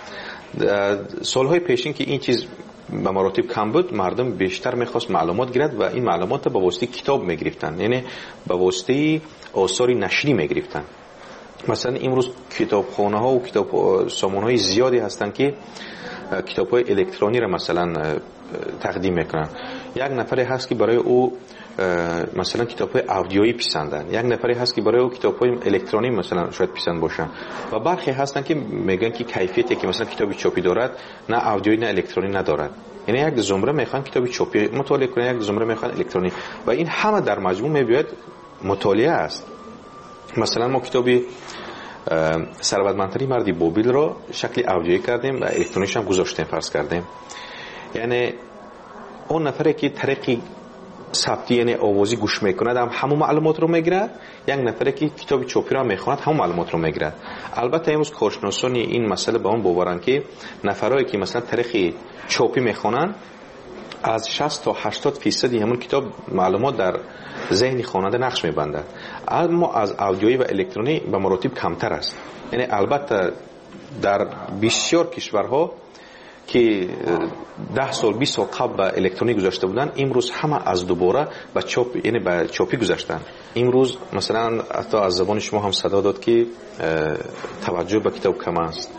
سالهای پیشین که این چیز به مراتب کم بود، مردم بیشتر میخواست معلومات گیرد و این معلومات به واسطه کتاب میگرفتن، یعنی به واسطه آثار نشری میگرفتن. مثلا امروز کتابخانه ها و سامانه های زیادی هستند که کتاب های الکترونی را مثلا تقدیم میکنن. یک نفری هست که برای او مثلا کتاب های اودیویی پسندن، یک نفری هست که برای او کتاب های الکترونی مثلا شاید پسند باشن و برخی هستن که میگن که کیفیتی که مثلا کتابی چاپی دارد نه اودیویی نه الکترونی ندارد. یعنی یک زمره میخوان کتابی چاپی مطالعه کنن، یک زمره میخوان الکترونی و این همه در مجموع میباید مطالعه است. مثلا ما کتابی ثروتمندترین مردی بابل را شکل اودیویی کردیم و الکترونیش هم گذاشتیم فرض کردیم. یعنی اون نفری که طریقی ثبتی یعنی آوازی گوش میکند هم همون معلومات رو میگیرد، یک نفری که کتاب چاپی را میخواند همون معلومات رو میگیرد. البته امروز کارشناسان این مسئله به اون باورن که نفرایی که مثلا طریق چاپی میخوانند از 60 تا 80% همون کتاب معلومات در ذهن خواننده نقش میبندد، اما از اودیویی و الکترونی به مراتب کمتر است. یعنی البته در بسیار کشورها که 10 سال 20 سال قبل به الکترونیک گذاشته بودن، امروز همه از دوباره به چاپ یعنی به چاپی گذاشتن. امروز مثلا حتی از زبان شما هم صدا داد که توجه به کتاب کم است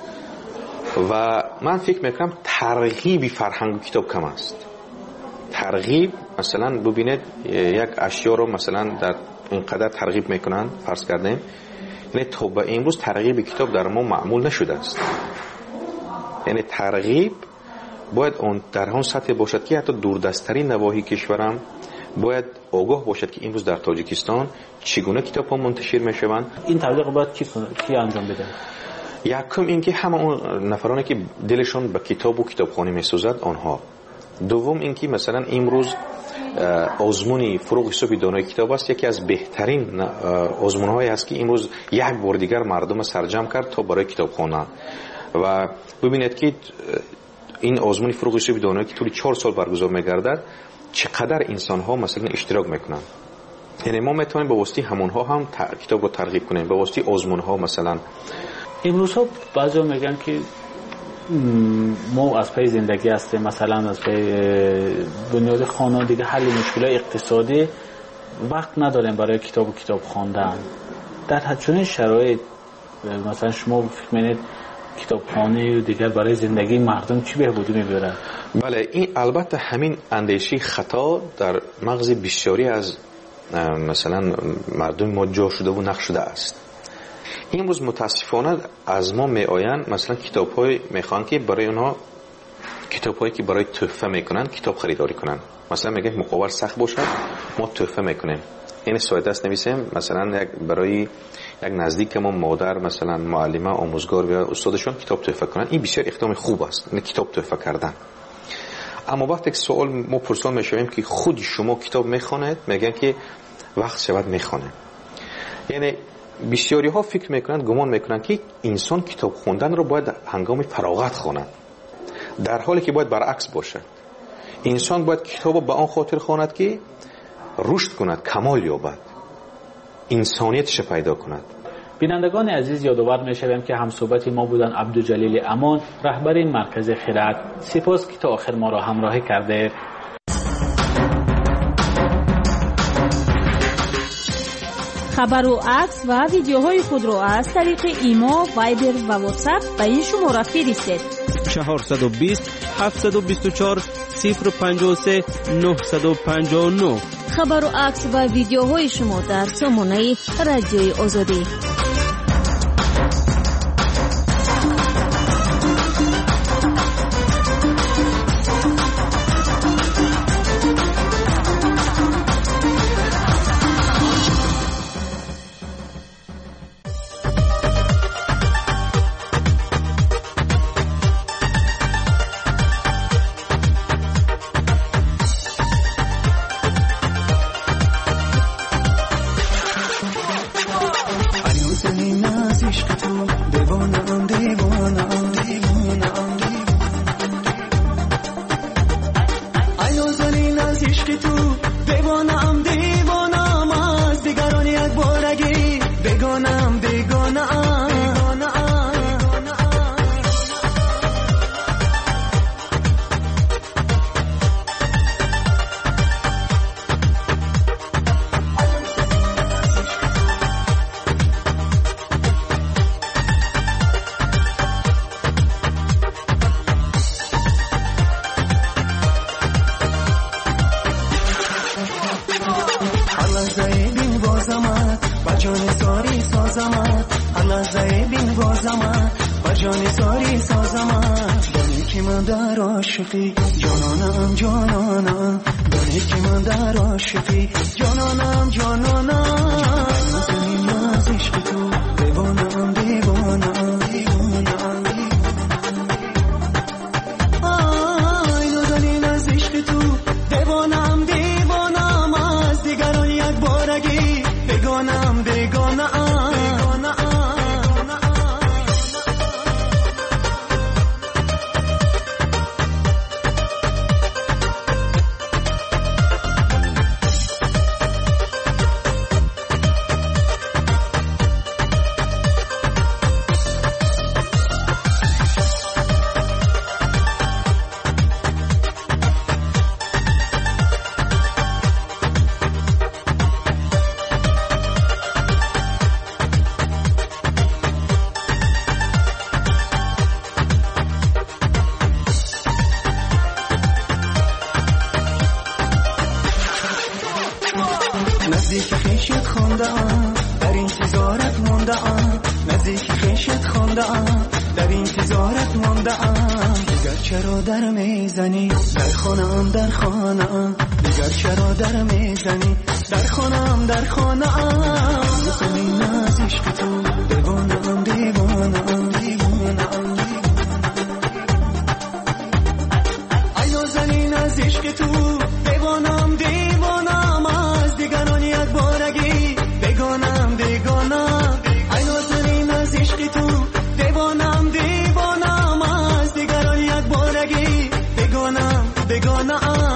و من فکر میکنم ترغیب فرهنگ کتاب کم است. ترغیب مثلا ببینید یک اشیا رو مثلا در اینقدر ترغیب میکنن فرض کردیم، یعنی تا به امروز ترغیب کتاب در ما معمول نشده است. یعنی ترغیب باید اون در اون سطح باشد که حتی دوردستترین نواحی کشورم باید آگاه باشد که امروز در تاجیکستان چگونه کتاب‌ها منتشر میشوند. این تبلیغ باید کی انجام بده؟ یکم اینکه همه اون نفرانی که دلشون به کتاب و کتابخوانی میسوزد آنها. دوم اینکه مثلا امروز آزمون فروغ حسابی دانای کتاب است، یکی از بهترین آزمون‌هایی است که امروز یک بار دیگر مردم سرجم کرد تا برای کتابخوانان. و ببینید که این آزمون فروغ حسابی دانایی که طول 4 سال برگزار می‌گردد چقدر انسان‌ها مثلا اشتراک میکنن. یعنی ما میتونیم به واسطه همونها هم کتاب رو ترغیب کنیم، به واسطه آزمون‌ها. مثلا امروز ها بعضی میگن که ما از پای زندگی هستیم، مثلا از پای بنیاد خانه دیگه حل مشکلات اقتصادی وقت نداریم برای کتاب و کتاب خواندن. در چنین شرایط مثلا شما فکر می‌کنید کتابخانه و دیگر برای زندگی مردم چی بهبودی می‌برد؟ بله، این البته همین اندیشه خطا در مغز بسیاری از مثلا مردم ما جا شده و نقش شده است. امروز متاسفانه از ما میآیند مثلا کتاب‌های میخوان که برای اونها کتاب‌هایی که برای تحفه میکنن کتاب خریداری کنن. مثلا میگن مقابل سخت باشد ما تحفه میکنیم، این ساده است نویسیم مثلا برای یک نزدیک ما مادر مثلا معلمه آموزگار و استادشون کتاب تحفه کنن. این بسیار اقدام خوب است، این کتاب تحفه کردن. اما وقتی که سوال ما پرسان میشویم که خود شما کتاب میخوانید، میگن که وقت شود میخوانه. یعنی بسیاری ها فکر میکنند، گمان میکنند که انسان کتاب خوندن رو باید هنگام فراغت خواند، در حالی که باید برعکس باشد. انسان باید کتاب به آن خاطر خواند که رشد کند، کمال یابد، انسانیتش پیدا کند. بینندگان عزیز، یادآور می‌شویم که همصحبت ما بودن عبدالجلیل امان، رهبر این مرکز خرد. سپاس که تا آخر ما را همراهی کرده. خبر و عکس و ویدیوهای خود را از طریق ایما، وایبر و واتساپ به این شماره فرستید: 420 724 053 959. خبر و عکس و ویدیوهای شما در سامانه رادیوی آزادی. جانانم جانانم دانی که من در عاشقی جانانم جانانم زمین از عشق تو دیوانم دیوانم دیوانم آی نازنین از عشق تو دیوانم دیوانم از دیگران یک بارگی بگانم بگانم نزدیک خیشت خوندم در انتظارت موندم نزدیک خیشت خوندم در انتظارت موندم دیگر چرا در میزنی در خانم در خانم دیگر چرا در میزنی در خانم در خانم زمین از عشق تو دیوانم دیوانم دیوانم ای نازنین از عشق تو دیوانم دیوانم از دیگران یک بارگی بگانم بگانم ای نازنین از عشق تو دیوانم دیوانم از دیگران یک بارگی بگانم بگانم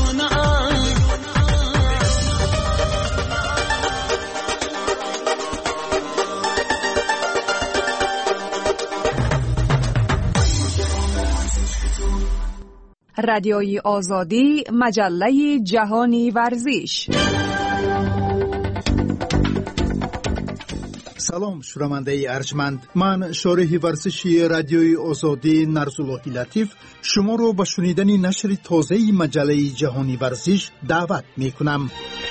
رادیوی آزادی، مجله جهانی ورزش. سلام شنونده ارجمند، من شارح ورزشی رادیوی آزادی نرسالله لطیف شما رو به شنیدن نشر تازه مجله جهانی ورزش دعوت می کنم.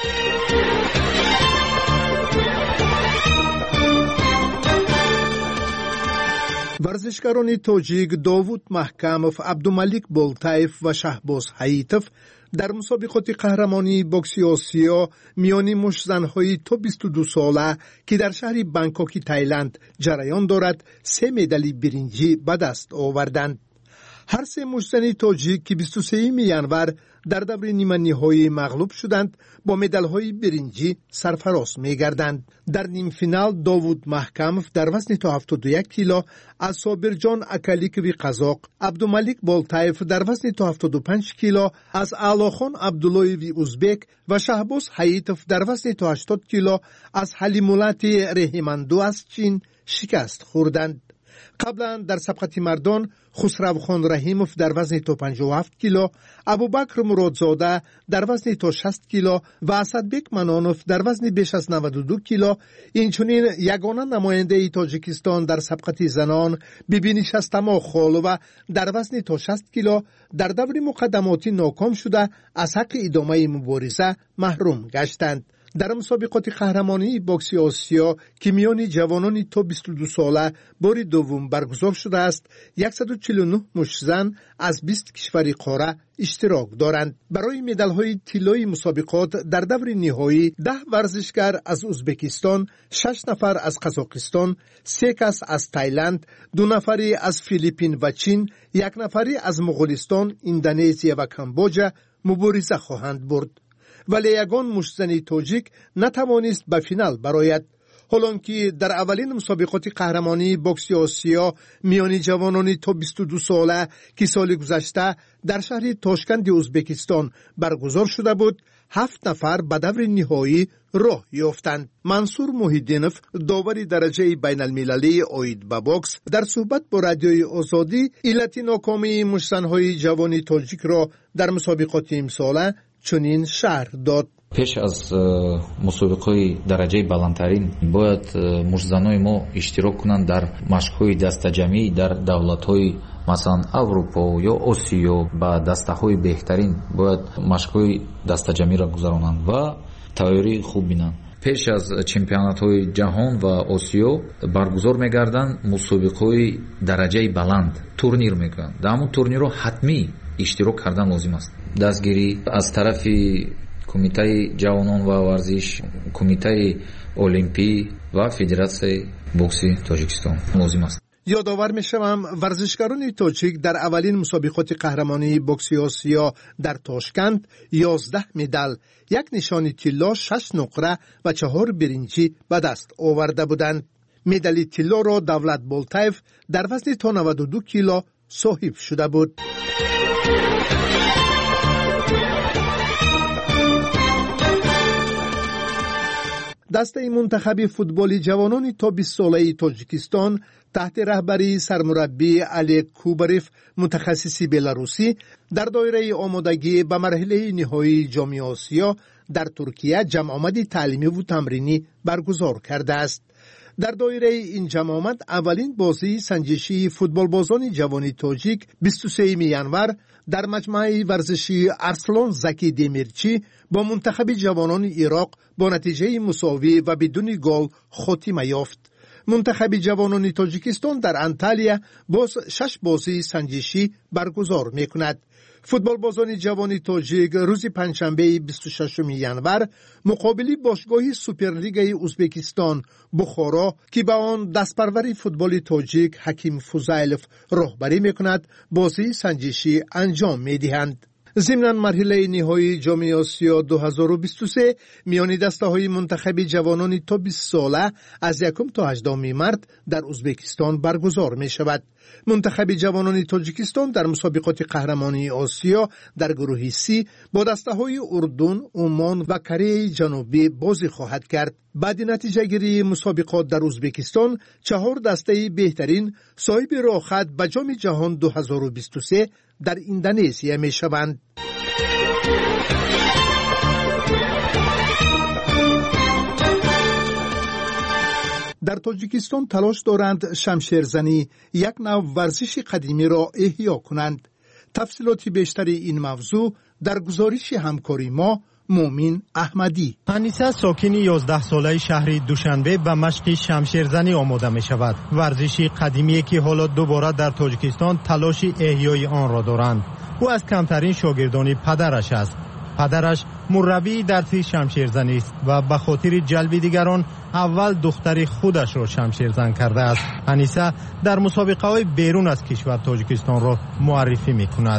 ورزشکاران تاجیک داوود محکمов، عبدالملک بولتایف و شهباز حییتов در مسابقات قهرمانی بوکس آسیا میان مشت‌زن‌های تا 22 ساله که در شهر بانکوک تایلند جریان دارد 3 مدال برنجی به دست آوردند. هر سه مشتزن تاجیک که 23 ینور در دور نیمه نهایی مغلوب شدند با مدال‌های برنجی سرفراز می‌گردند. در نیم فینال داوود محکمов در وزن تا 71 کیلو از صابرجان اکالیکوی قزاق، عبدالملیک بولتایف در وزن تا 75 کیلو از اعلاخان عبداللهوی ازبک و شهباز حییتوف در وزن تا 80 کیلو از حلیمولات رحیماندو از چین شکست خوردند. قبلا در سبقت مردان خسروخان رحیموف در وزن تا 57 کیلو، ابوبکر مرادزاده در وزن تا 60 کیلو و اسدبک منانوف در وزن بیش از 92 کیلو، اینچنین یگانه نماینده تاجیکستان در سبقت زنان بیبی شستما خالوه در وزن تا 60 کیلو در دور مقدماتی ناکام شده از حق ادامه مبارزه محروم گشتند. در مسابقات قهرمانی بوکس آسیا که میان جوانان تا 22 ساله بار دوم برگزار شده است، 149 مشتزن از 20 کشور قاره اشتراک دارند. برای مدال‌های طلایی مسابقات در دور نهایی 10 ورزشکار از ازبکستان، 6 نفر از قزاقستان، 3 کس از تایلند، 2 نفری از فیلیپین و چین، 1 نفری از مغولستان، اندونزیا و کامبوجا مبارزه خواهند برد. ولی یگان مشتزن تاجیک نتوانست به فینال برآید. حالانکه در اولین مسابقات قهرمانی بوکس آسیا میان جوانان تا 22 ساله که سال گذشته در شهر تاشکند ازبکستان برگزار شده بود، 7 نفر به دور نهایی راه یافتند. منصور محیدینوف، داور درجه بین المللی عاید به بوکس، در صحبت با رادیوی آزادی علت ناکامی مشتزن‌های جوان تاجیک را در مسابقات امساله چنین شرح داد. پیش از مسابقه درجه بلندترین باید مشتزنان ما اشتراک کنند در مشق‌های دسته‌جمعی در دولت‌های مثلا اروپا یا آسیا با دسته‌های بهترین باید مشق‌های دسته‌جمعی را گذرانند و تیاری خوب بینند. پیش از چمپیونات‌های جهان و آسیا برگزار می‌گردند مسابقه‌های درجه بلند تورنیر می‌کنند. در همون تورنیر رو حتمی اشتراک کردن لازم است. دستگیری از طرف کمیته جوانان و ورزش، کمیته المپی و فدراسیون بوکس تاجیکستان لازم است. یادآور می‌شوم ورزشکاران تاجیک در اولین مسابقات قهرمانی بوکس آسیا در تاشکند 11 مدال، 1 نشان طلا، 6 نقره و 4 برنجی به دست آورده بودند. مدال طلا را دولت بولتایف در وزن تا 92 کیلو صاحب شده بود. دسته منتخب فوتبال جوانان تا 20 ساله تاجیکستان تحت رهبری سرمربی علی کوبریف متخصص بلاروسی در دایره آمادگی به مرحله نهایی جام آسیا در ترکیه جمع آمد تعلیمی و تمرینی برگزار کرده است. در دایره این جمع آمد اولین بازی سنجشی فوتبال بازان جوان تاجیک 23 ینور در مجمع ورزشی ارسلان زکی دمیرچی با منتخب جوانان عراق با نتیجه مساوی و بدون گل خاتمه یافت. منتخب جوانان تاجیکستان در انتالیا باز 6 بازی سنجشی برگزار می‌کند. فوتبال بازان جوان تاجیک روز پنجشنبه 26 ینور مقابل باشگاه سوپرلیگ ازبکستان بخارا که به آن دستپرور فوتبال تاجیک حکیم فوزایلوف راهبری می‌کند بازی سنجشی انجام می‌دهند. ضمن مرحله نهایی جام آسیا 2023 میان دسته‌های منتخب جوانان تا 20 ساله از 1 تا 18 مارس در ازبکستان برگزار می‌شود. منتخب جوانان تاجیکستان در مسابقات قهرمانی آسیا در گروه C با دسته‌های اردن، عمان و کره جنوبی بازی خواهد کرد. بعد نتیجه گیری مسابقات در ازبکستان 4 دسته بهترین صاحب راه خط به جام جهان 2023 در اندونزیا می‌شوند. در تاجیکستان تلاش دارند شمشیرزنی یک نوع ورزش قدیمی را احیا کنند. تفصیلات بیشتر این موضوع در گزارش همکاری ما مومین احمدی. انیسه ساکن 11 ساله شهر دوشنبه به مشق شمشیرزنی آماده می شود. ورزشی قدیمی که حالا دوباره در تاجیکستان تلاش احیای آن را دارند. او از کمترین شاگردان پدرش است. پدرش مربی درسی شمشیرزنی است و به خاطر جلب دیگران اول دختر خودش را شمشیرزن کرده است. انیسه در مسابقه های بیرون از کشور تاجیکستان را معرفی می کند.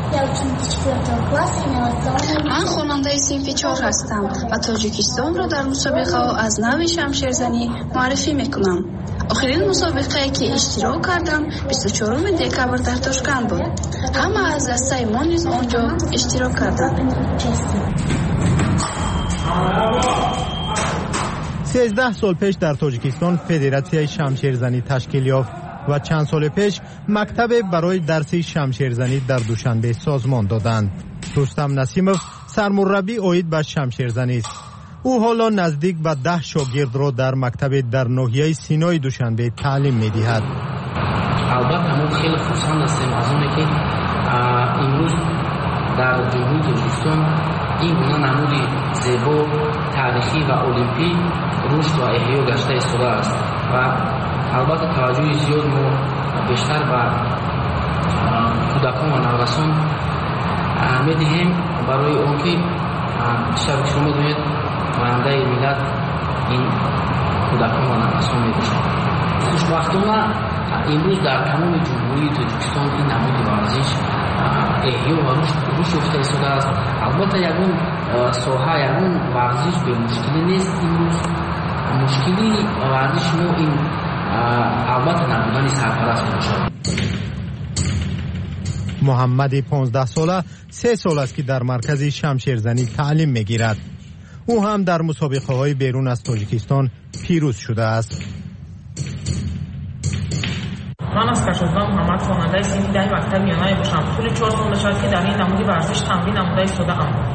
من خواننده صنف 4 هستم و تاجیکستان را در مسابقه ها از نوع شمشیرزنی معرفی می کنم. آخرین مسابقه که اشتراک کردم 24 دکبر در تاشکند بود. همه از دسته ما نیز آنجا اشتراک کردند. 13 سال پیش در تاجیکستان فدراسیون شمشیرزنی تشکیل یافت و چند سال پیش مکتب برای درس شمشیرزنی در دوشنبه سازمان دادند. رستم نسیموف سرمربی اوید به شمشیرزنی است. او حالا نزدیک به 10 شاگرد را در مکتب در ناحیه سینای دوشنبه تعلیم می‌دهد. البته ما خیلی خوشحال هستیم از اونی که امروز در جمهوری تاجیکستان این گونه نمودی زیبا تاریخی و المپی رشد و احیا گشته ایستاده است و البته توجه زیاد ما بیشتر به کودکان و نوجوانان می‌دهیم برای آنکه شب شما می‌دونید آینده ملت این کودکان و نوجوانان می‌باشند. خوشبختانه امروز در تمام جمهوری تاجیکستان این نمود ورزش احیا و رشد یافته ایستاده است. البته یگان ساحه یگان ورزش به مشکلی نیست. امروز مشکلی ورزش ما این البته نبودن سرپرست باشد. محمد 15 ساله 3 سال است که در مرکز شمشیرزنی تعلیم میگیرد. او هم در مسابقه های بیرون از تاجیکستان پیروز شده است. من از کشورزان محمد خواننده صنف 10 مکتب میانه باشم. طول 4 سال نشد که در این نمود ورزش تمرین نموده ایستاده‌ام.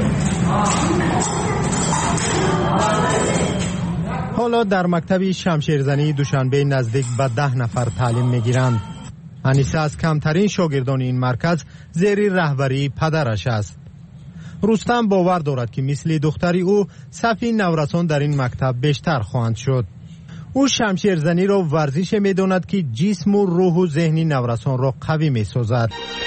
حالا در مکتب شمشیرزنی دوشنبه نزدیک به 10 نفر تعلیم میگیرند. انیسه از کمترین شاگردان این مرکز زیر رهبری پدرش است. رستم باور دارد که مثل دختری او صف نورسان در این مکتب بیشتر خواهند شد. او شمشیرزنی را ورزش می‌داند که جسم و روح و ذهن نورسان را قوی می‌سازد.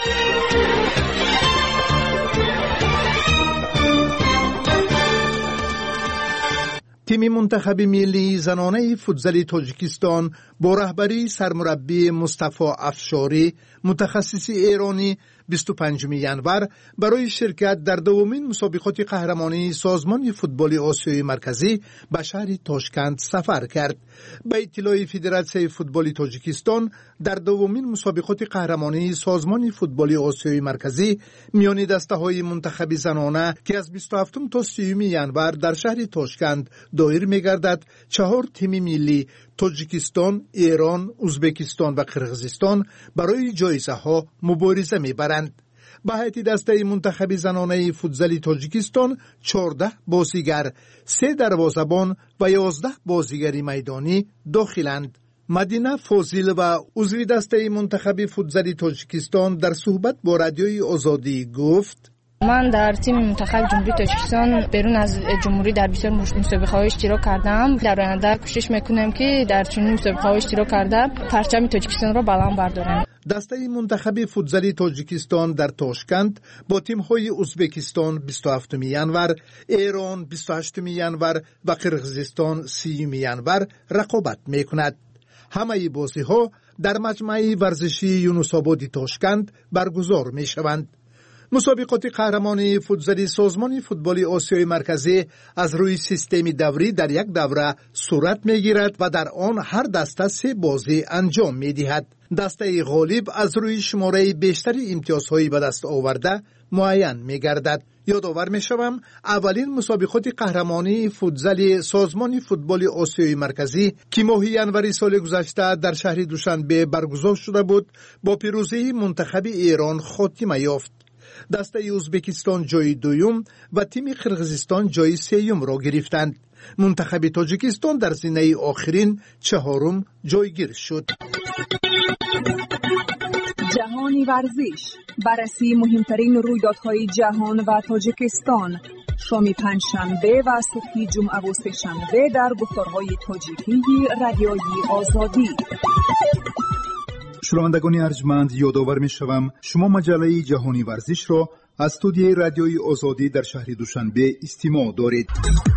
تیم منتخب ملی زنانه فوتزال تاجیکستان با رهبری سرمربی مصطفی افشاری متخصص ایرانی 25 ینور برای شرکت در دومین مسابقات قهرمانی سازمان فوتبال آسیای مرکزی به شهر تاشکند سفر کرد. به اطلاع فدراسیون فوتبال تاجیکستان در دومین مسابقات قهرمانی سازمان فوتبال آسیای مرکزی میان دسته‌های منتخب زنانه که از 27 تا 30 ینور در شهر تاشکند دایر می‌گردد 4 تیم ملی تاجیکستان، ایران، ازبکستان و قرقیزستان برای جایزه‌ها مبارزه می‌برند. به هیئت دسته منتخب زنانه فوتزال تاجیکستان 14 بازیگر، 3 دروازه‌بان و 11 بازیگر میدانی داخلند. مدینه فاضل و عضو دسته منتخب فوتزال تاجیکستان در صحبت با رادیوی آزادی گفت: من در تیم منتخب جمهوری تاجیکستان بیرون از جمهوری در بسیار مسابقه‌ها اشتراک کردم. در آینده کوشش میکنم که در چنین مسابقه‌ها اشتراک کرده پرچم تاجیکستان را بلند بردارم. دسته منتخب فوتزال تاجیکستان در تاشکند با تیم‌های ازبکستان 27 ینور، ایران 28 ینور و قرقیزستان 30 ینور رقابت میکند. همه بازی‌ها در مجمع ورزشی یونس‌آباد تاشکند برگزار میشوند. مسابقات قهرمانی فوتزال سازمان فوتبال آسیای مرکزی از روی سیستم دوری در یک دوره صورت میگیرد و در آن هر دسته 3 بازی انجام میدهد. دسته غالب از روی شماره بیشتری امتیازهایی به دست آورده معین میگردد. یادآور میشوم اولین مسابقات قهرمانی فوتزال سازمان فوتبال آسیای مرکزی که ماه ینور سال گذشته در شهر دوشنبه برگزار شده بود با پیروزی منتخب ایران خاتمه یافت. دسته ازبکستان جای دوم و تیم قرقیزستان جای سوم را گرفتند. منتخب تاجیکستان در زینه آخرین 4م جایگیر شد. جهانی ورزش، بررسی مهمترین رویدادهای جهان و تاجیکستان، شام پنجشنبه و صبح جمعه و سه‌شنبه در گفتارهای تاجیکی رادیوی آزادی. شنوندگان ارجمند، یادآور می‌شوم شما مجله جهانی ورزش را از استودیوی رادیوی آزادی در شهر دوشنبه استماع دارید.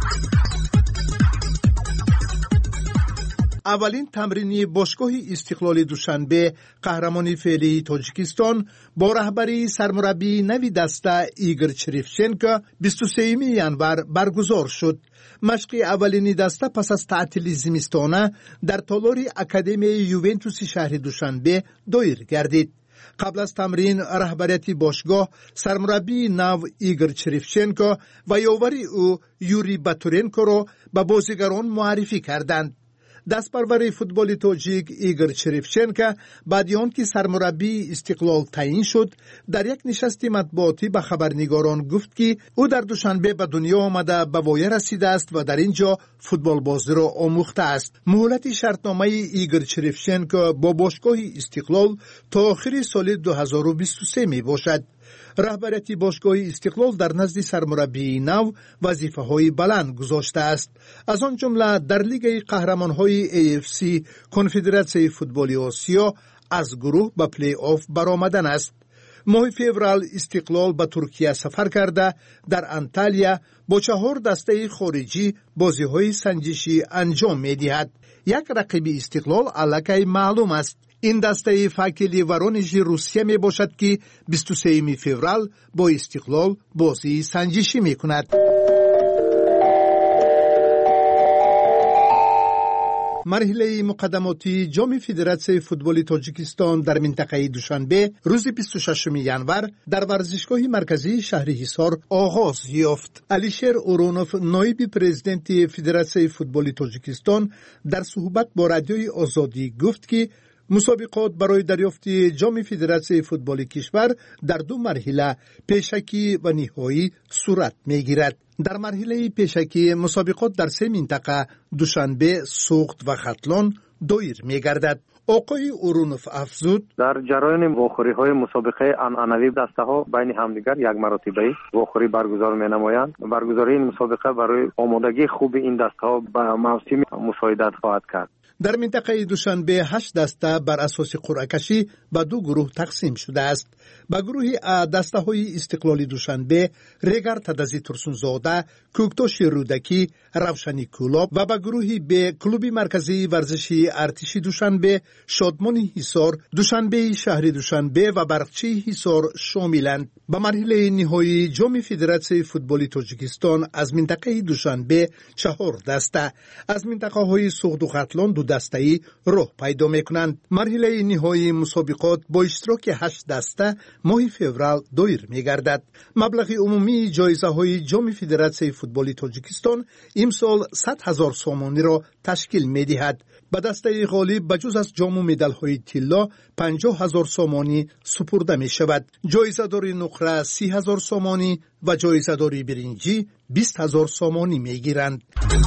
اولین تمرینی باشگاه استقلال دوشنبه قهرمانی فعلی تاجیکستان با رهبری سرمربی نوی دسته ایگور چریفچنکو 23 ینور برگزار شد. مشق اولین دسته پس از تعطیل زمستانه در تالار اکادمی یوونتوس شهر دوشنبه دایر گردید. قبل از تمرین رهبریت باشگاه سرمربی نو ایگور چریفچنکو و یاوری او یوری باتورنکو را به بازیگران معرفی کردند. دستپرور فوتبال تاجیک ایگور چریفچنکو بعد از آنکه سرمربی استقلال تعیین شد در یک نشست مطبوعاتی به خبرنگاران گفت که او در دوشنبه به دنیا آمده به وایه رسیده است و در اینجا فوتبال بازی را آموخته است. مهلت شرطنامه ایگور چریفچنکو با باشگاه استقلال تا آخر سال 2023 می باشد. رهبریت باشگاه استقلال در نزد سرمربی نو وظیفه‌های بلند گذاشته است. از آن جمله در لیگ قهرمان‌های AFC کنفدراسیون فوتبال آسیا از گروه به پلی آف برآمدن است. ماه فوریه استقلال به ترکیه سفر کرده در انتالیا با 4 دسته خارجی بازی‌های سنجشی انجام می‌دهد. یک رقیب استقلال الکی معلوم است. این دسته فاکلی ورونژ روسیه می باشد که 23 فوریه با استقلال بازی سنجشی می کند. مرحله مقدماتی جام فدراسیون فوتبال تاجیکستان در منطقه دوشنبه روز 26 ینور در ورزشگاه مرکزی شهر حصار آغاز یافت. علیشیر اورونوف نایب پرزیدنت فدراسیون فوتبال تاجیکستان در صحبت با رادیوی آزادی گفت که مسابقات برای دریافت جام فدراسیون فوتبال کشور در 2 مرحله پیشکی و نهایی صورت می‌گیرد. در مرحله پیشکی مسابقات در 3 منطقه دوشنبه، سوخت و ختلان دایر می‌گردد. آقای اورونوف افزود در جریان واخوری‌های مسابقه عنعنوی دسته‌ها بین همدیگر یک مرتبه واخوری برگزار می‌نمایند. برگزاری این مسابقه برای آمادگی خوب این دسته‌ها به موسم مساعدت خواهد کرد. در منطقه دوشنبه 8 دسته بر اساس قرعه کشی به 2 گروه تقسیم شده است. به گروه ا دسته های استقلال دوشنبه ریگر تدزی ترسونزاده، کوکتاش رودکی، روشنی کولاب و به گروه ب کلوب مرکزی ورزشی ارتشی دوشنبه، شادمانی حصار، دوشنبه شهر دوشنبه و برقچی حصار شاملند. به مرحله نهایی جام فدراسیون فوتبال تاجیکستان از منطقه دوشنبه 4 دسته، از منطقه های سوخت و ختلان 2 دسته‌ای راه پیدا می‌کنند. مرحله نهایی مسابقات با اشتراک 8 دسته ماه فوریه دایر می‌گردد. مبلغ عمومی جایزه‌های جام فدراسیون فوتبال تاجیکستان امسال 100,000 سومانی را تشکیل می‌دهد. به دسته غالب بجز از جام و مدال‌های طلا 50,000 سومانی سپرده می‌شود. جایزه‌دار نقره 30,000 سومانی و جایزه‌دار برنجی 20,000 سومانی می‌گیرند.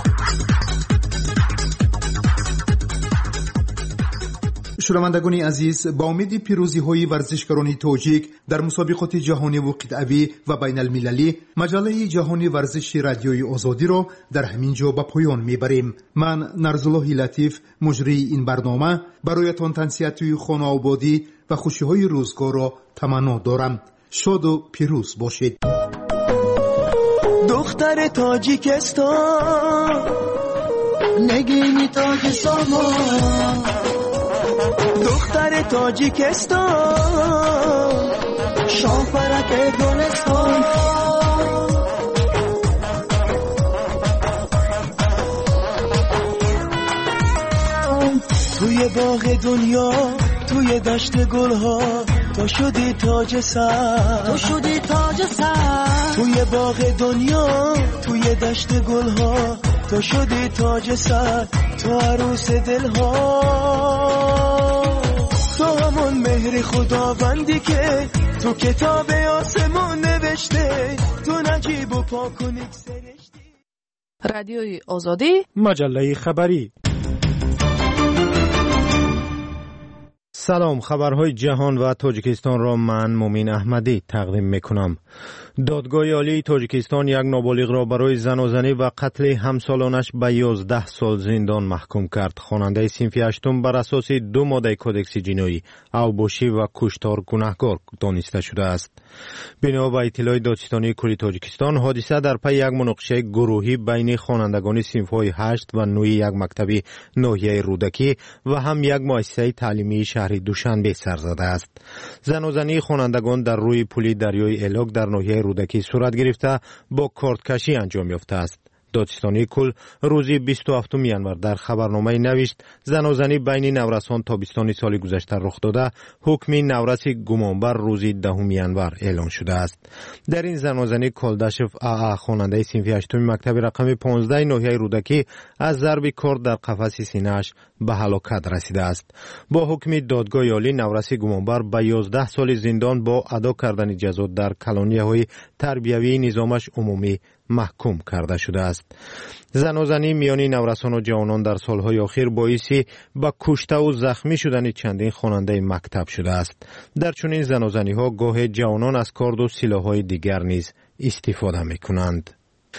شنوندگان عزیز، با امید پیروزی های ورزشکاران تاجیک در مسابقات جهانی و قطعی و بین المللی، مجله جهانی ورزش رادیوی آزادی را در همین جا به پایان میبریم. من نرزالله لطیف مجری این برنامه برایتان تنسیت خانه آبادی و خوشی های روزگار را تمنا دارم. شاد و پیروز باشید. دختر تاجیکستان نگینی تاج سامان، دختر تاجیکستان شاپرک گلستان، توی باغ دنیا توی دشت گلها تو شدی تاج سر، تو شدی تاج سر، توی باغ دنیا توی دشت گلها تو شدی تاج سر، تو عروس دلها، تو همون مهر خداوندی که تو کتاب آسمون نوشته، تو نجیب و پاک و نگذشتی. رادیوی آزادی، مجله خبری. سلام، خبرهای جهان و تاجیکستان را من مومین احمدی تقدیم میکنم. دادگاه عالی تاجیکستان یک نابالغ را برای زنازنی و قتل همسالانش به 11 سال زندان محکوم کرد. خواننده صنف هشتم بر اساس 2 ماده کدکس جنایی اوباشی و کشتار گناهکار دانسته شده است. بنا به اطلاع دادستانی کلی تاجیکستان، حادثه در پی یک مناقشه گروهی بین خوانندگان صنف‌های 8 و 9 یک مکتب ناحیه رودکی و هم یک مؤسسه تعلیمی شهر دوشنبه سر زده است. زنازنی خوانندگان در روی پل دریای الاک در ناحیه رودکی صورت گرفته با کارتکشی انجام یافته است. دادستانی کل روز 27 ینور در خبرنامه نوشت زنازنی بین نورسان تابستان سال گذشته رخ داده، حکم نورس گمانبر روز 10 ینور اعلان شده است. در این زنازنی کلدشف خواننده صنف 8 مکتب رقم 15 ناحیه رودکی از ضرب کارد در قفس سینه‌اش به هلاکت رسیده است. با حکم دادگاه عالی نورس گمانبر به 11 سال زندان با ادا کردن جزا در کلونی‌های تربیوی نظامش عمومی محکوم کرده شده است. زنازنی میان نورسان و جوانان در سالهای اخیر باعثی به کشته و زخمی شدن چندین خواننده مکتب شده است. در چنین زنازنی‌ها گاه جوانان از کارد و سلاح‌های دیگر نیز استفاده می‌کنند.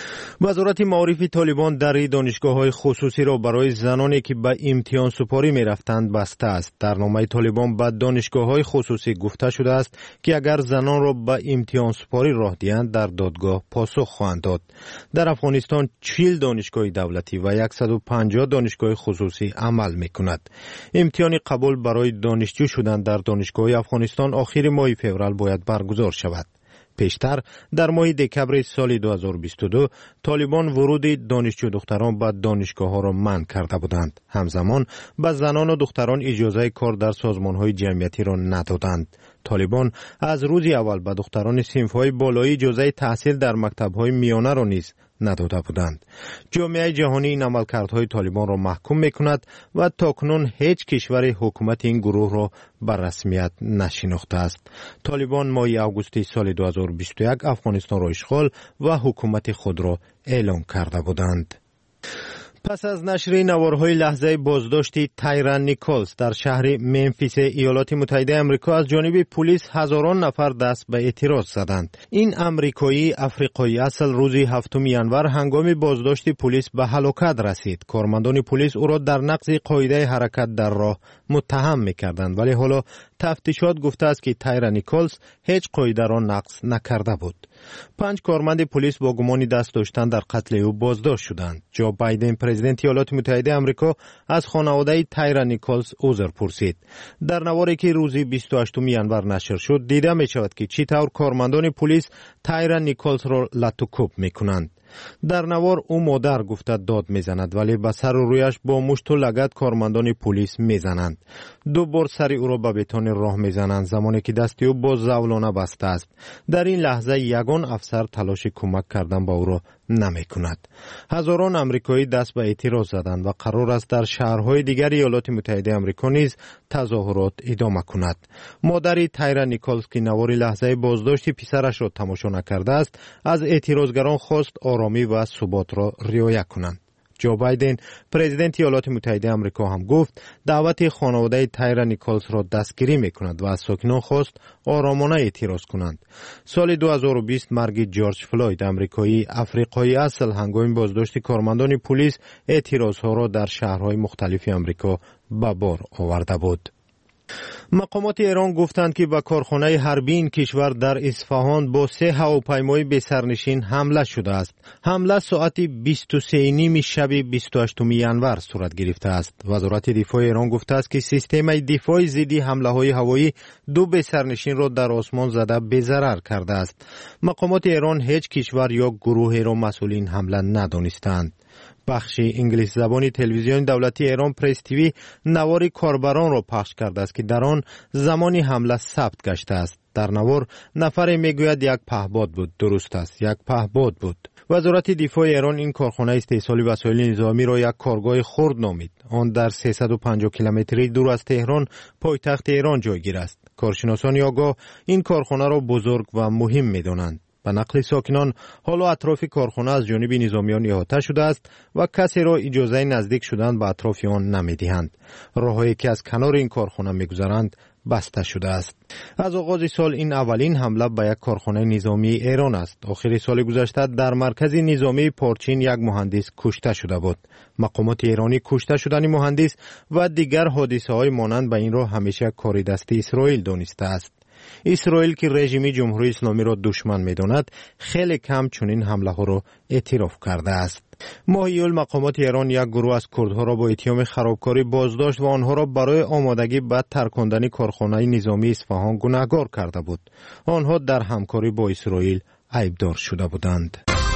وزارت معارف طالبان در دانشگاه‌های خصوصی را برای زنانی که به امتحان سپاری می‌رفتند بسته است. در نامه طالبان به دانشگاه‌های خصوصی گفته شده است که اگر زنان را به امتحان سپاری راه دهند در دادگاه پاسخ خواهند داد. در افغانستان 40 دانشگاه دولتی و 150 دانشگاه خصوصی عمل می‌کند. امتحان قبول برای دانشجو شدن در دانشگاه افغانستان آخر ماه فوریه باید برگزار شود. پیشتر در ماه دکمبر سال 2022 طالبان ورود دانشجو دختران به دانشگاه ها را منع کرده بودند. همزمان به زنان و دختران اجازه کار در سازمان های جمعیتی را ندادند. طالبان از روز اول به دختران صنف های بالایی اجازه تحصیل در مکتب های میانه را نیز نداده بودند. جامعه جهانی این عملکردهای طالبان را محکوم می‌کند و تاکنون هیچ کشور حکومت این گروه را به رسمیت نشناخته است. طالبان ماه آگوست سال 2021 افغانستان را اشغال و حکومت خود را اعلان کرده بودند. پس از نشر نوارهای لحظه بازداشت تایران نیکولز در شهر منفیس ایالات متحده آمریکا از جانب پلیس، هزاران نفر دست به اعتراض زدند. این آمریکایی افریقایی اصل روز 7 ینور هنگام بازداشت پلیس به هلاکت رسید. کارمندان پلیس او را در نقض قاعده حرکت در راه متهم می‌کردند، ولی حالا تفتیشات گفته است که تایران نیکولز هیچ قاعده را نقض نکرده بود. 5 کارمند پلیس با گمان دست داشتن در قتل او بازداشت شدند. جو بایدن پرزیدنت ایالات متحده آمریکا از خانواده تایران نیکولز عذر پرسید. در نواری که روز 28 ینور نشر شد دیده می شود که چطور کارمندان پلیس تایران نیکولز را لطوکوب می کنند. در نوار او مادر گفته داد میزند، ولی به سر و رویش با مشت و لگد کارمندان پلیس میزنند. 2 بار سر او را به بتان راه میزنند زمانی که دست او با زولانه بسته است. در این لحظه یگان افسر تلاش کمک کردن با او را نمی کند. هزاران آمریکایی دست به اعتراض زدند و قرار است در شهرهای دیگر ایالات متحده آمریکا نیز تظاهرات ادامه کند. مادر تایران نیکولز که نوار لحظه بازداشت پسرش را تماشا نکرده است، از اعتراضگران خواست آرامی و ثبات را رعایت کنند. جو بایدن پرزیدنت ایالات متحده آمریکا هم گفت دعوت خانواده تایران نیکولز را دستگیری می‌کند و از ساکنان خواست آرامانه اعتراض کنند. سال 2020 مرگ جورج فلوید آمریکایی افریقایی اصل هنگام بازداشت کارمندان پلیس اعتراضها را در شهرهای مختلف آمریکا به بار آورده بود. مقامات ایران گفتند که به کارخانه حربی این کشور در اصفهان با 3 هواپیمای بی‌سرنشین حمله شده است. حمله ساعت 23:30 شب 28 ینور صورت گرفته است. وزارت دفاع ایران گفته است که سیستم دفاع ضد حمله‌های هوایی 2 بی‌سرنشین را در آسمان زده بی‌ضرر کرده است. مقامات ایران هیچ کشور یا گروهی را مسئول این حمله ندانستند. بخش انگلیسی زبان تلویزیون دولتی ایران پرس تیوی نوار کاربران را پخش کرده است که در آن زمانی حمله ثبت گشته است. در نوار نفر میگوید یک پهپاد بود. درست است، یک پهپاد بود. وزارت دفاع ایران این کارخانه استحصال وسایل نظامی را یک کارگاه خرد نامید. آن در 350 کیلومتری دور از تهران پایتخت ایران جایگیر است. کارشناسان آگاه این کارخانه را بزرگ و مهم می‌دانند. به نقل ساکنان حالا اطراف کارخانه از جانب نظامیان احاطه شده است و کسی را اجازه نزدیک شدن به اطراف آن نمی‌دهند. راههایی که از کنار این کارخانه می‌گذرند بسته شده است. از آغاز سال این اولین حمله به یک کارخانه نظامی ایران است. آخر سال گذشته در مرکز نظامی پارچین یک مهندس کشته شده بود. مقامات ایرانی کشته شدن مهندس و دیگر حادثه‌های مانند به این را همیشه کار دست اسرائیل دانسته است. اسرائیل که رژیم جمهوری اسلامی را دشمن می‌داند، خیلی کم چنین حمله ها را اعتراف کرده است. ماه ایول مقامات ایران یک گروه از کردها را با اتهام خرابکاری بازداشت و آنها را برای آمادگی به ترکاندن کارخانه نظامی اصفهان گناهکار کرده بود. آنها در همکاری با اسرائیل عیبدار شده بودند.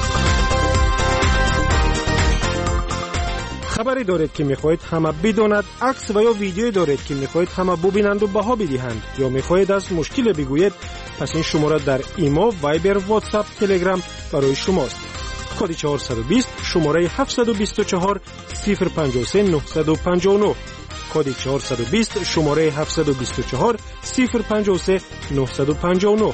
خبری دارید که میخواهید همه بداند، عکس و یا ویدیویی دارید که میخواهید همه ببینند و بها بدهند، یا میخواهید از مشکل بگویید، پس این شماره در ایما، وایبر، واتساپ، تلگرام برای شماست. کد 420 شماره 724 053 959. کد 420 شماره 724 053 959.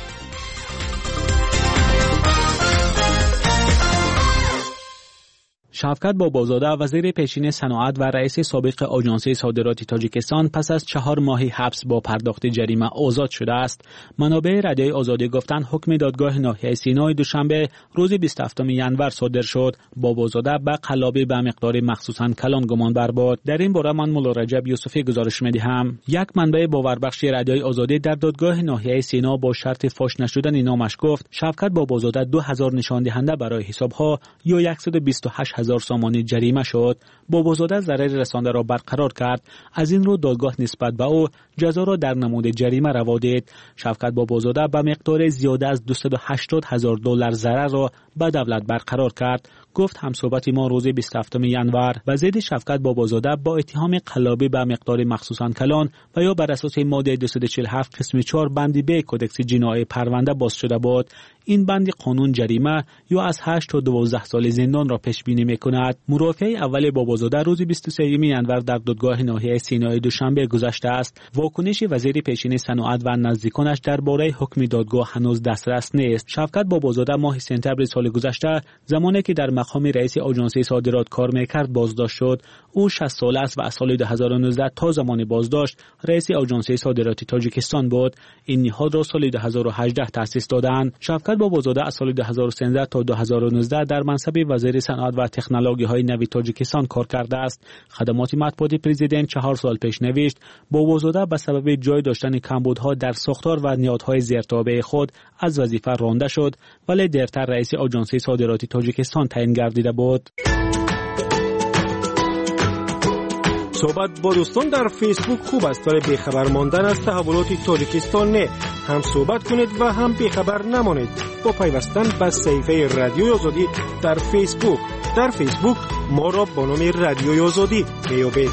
شفقت بابازاده وزیر پیشین صنعت و رئیس سابق آژانس صادرات تاجیکستان پس از 4 ماهی حبس با پرداخت جریمه آزاد شده است. منابع رادیوی آزادی گفتند حکم دادگاه ناحیه سینای دوشنبه روز 27 ژانویه صادر شد. بابازاده به قلابی به مقدار مخصوصاً کلان گمانبر بود. در این باره من مولا رجب یوسفی گزارش می‌دهم. یک منبع باوربخش رادیوی آزادی در دادگاه ناحیه سینا با شرط فاش نشدن نامش گفت شفقت بابازاده 2000 نشان دهنده برای حسابها یا 128,000 سامانی جریمه شد. بابازاده ضرر رسانده را برقرار کرد. از این رو دادگاه نسبت به او جزا را در نمود جریمه روا دید. شفقت بابازاده به مقدار زیاده از $280,000 ضرر را به دولت برقرار کرد. گفت همصحبت ما روز 27 ژانویه و ضد شفقت بابازاده با اتهام قلابی به مقدار مخصوصاً کلان و یا بر اساس ماده 247 قسم 4 بند ب کدکس جنایی پرونده باز شده بود. این بند قانون جریمه یا از 8 تا 12 سال زندان را پیش بینی می‌کند. مرافع اول بابازاده روز 23 ژانویه در دادگاه ناحیه سینای دوشنبه گذشته است. واکنش وزیر پیشین صنعت و نزدیکانش درباره حکم دادگاه هنوز دسترس نیست. شفقت بابازاده ماه سپتامبر سال گذشته زمانی که در مقام رئیس آژانس صادرات کار می‌کرد بازداشت شد. او 60 ساله است و از سال 2019 تا زمان بازداشت رئیس آژانس صادرات تاجیکستان بود. این نهاد را سال 2018 تأسیس دادند. شفقت بابازاده از سال 2013 تا 2019 در منصب وزیر صنعت و تکنولوژی‌های نوین تاجیکستان کار کرده است. خدمات مطبوعاتی پرزیدنت 4 سال پیش نوشت بابازاده به سبب جای داشتن کمبودها در ساختار و نهادهای زیرتابع خود از وظیفه رانده شد، ولی دیرتر رئیس آژانس صادرات تاجیکستان تعیین گردیده بود. صحبت با دوستان در فیسبوک خوب است، ولی بیخبر ماندن از تحولات تاجیکستان نه. هم صحبت کنید و هم بیخبر نمانید با پیوستن به صفحه رادیوی آزادی در فیسبوک. در فیسبوک ما را با نام رادیوی آزادی میابید.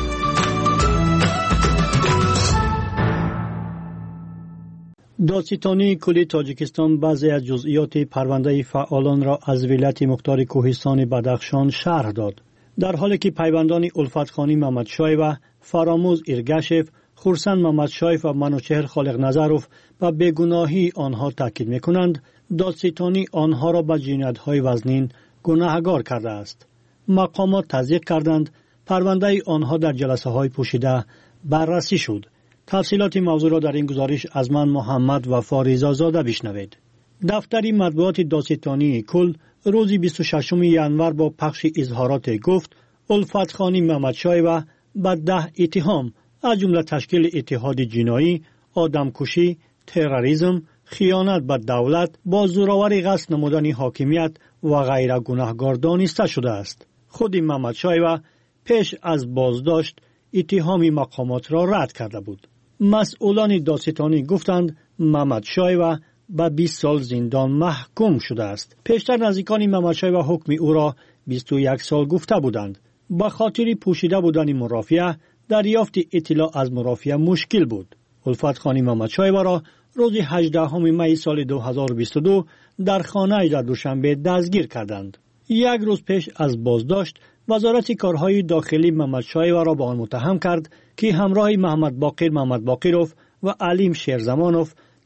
دادستانی کلی تاجیکستان بعضی از جزئیات پرونده فعالان را از ولایت مختار کوهستان بدخشان شرح داد. در حالی که پیوندان الفتخانی محمد شایف و فراموز ایرگشف، خورسند محمد شایف و منوچهر خالق نظروف به بیگناهی آنها تاکید می‌کنند، دادستانی آنها را به جنایت‌های وزنین گناهکار کرده است. مقامات تصدیق کردند پرونده آنها در جلسه‌های پوشیده بررسی شد. تفصیلات موضوع را در این گزارش از من محمد و ریزازاده بشنوید. دفتر مطبوعات دادستانی کل روز 26 ژانویه با پخش اظهارات گفت الفتخانی محمد شایف به 10 اتهام از جمله تشکیل اتحاد جنایی، آدمکشی، تروریسم، خیانت به دولت، با زورآوری قصد نمودن حاکمیت و غیره گناهکار دانسته شده است. خود محمد شایف پیش از بازداشت اتهام مقامات را رد کرده بود. مسئولان دادستانی گفتند محمد شایف به 20 سال زندان محکوم شده است. پیشتر نزدیکان محمد شایف حکم او را 21 سال گفته بودند. به خاطر پوشیده بودن مرافعه دریافت اطلاع از مرافعه مشکل بود. الفتخانی محمد شایف را روز 18 می سال 2022 در خانه در دوشنبه دستگیر کردند. یک روز پیش از بازداشت وزارت کارهای داخلی محمد شایف را با آن متهم کرد که همراه محمد باقروف و علیم شیرزمانوف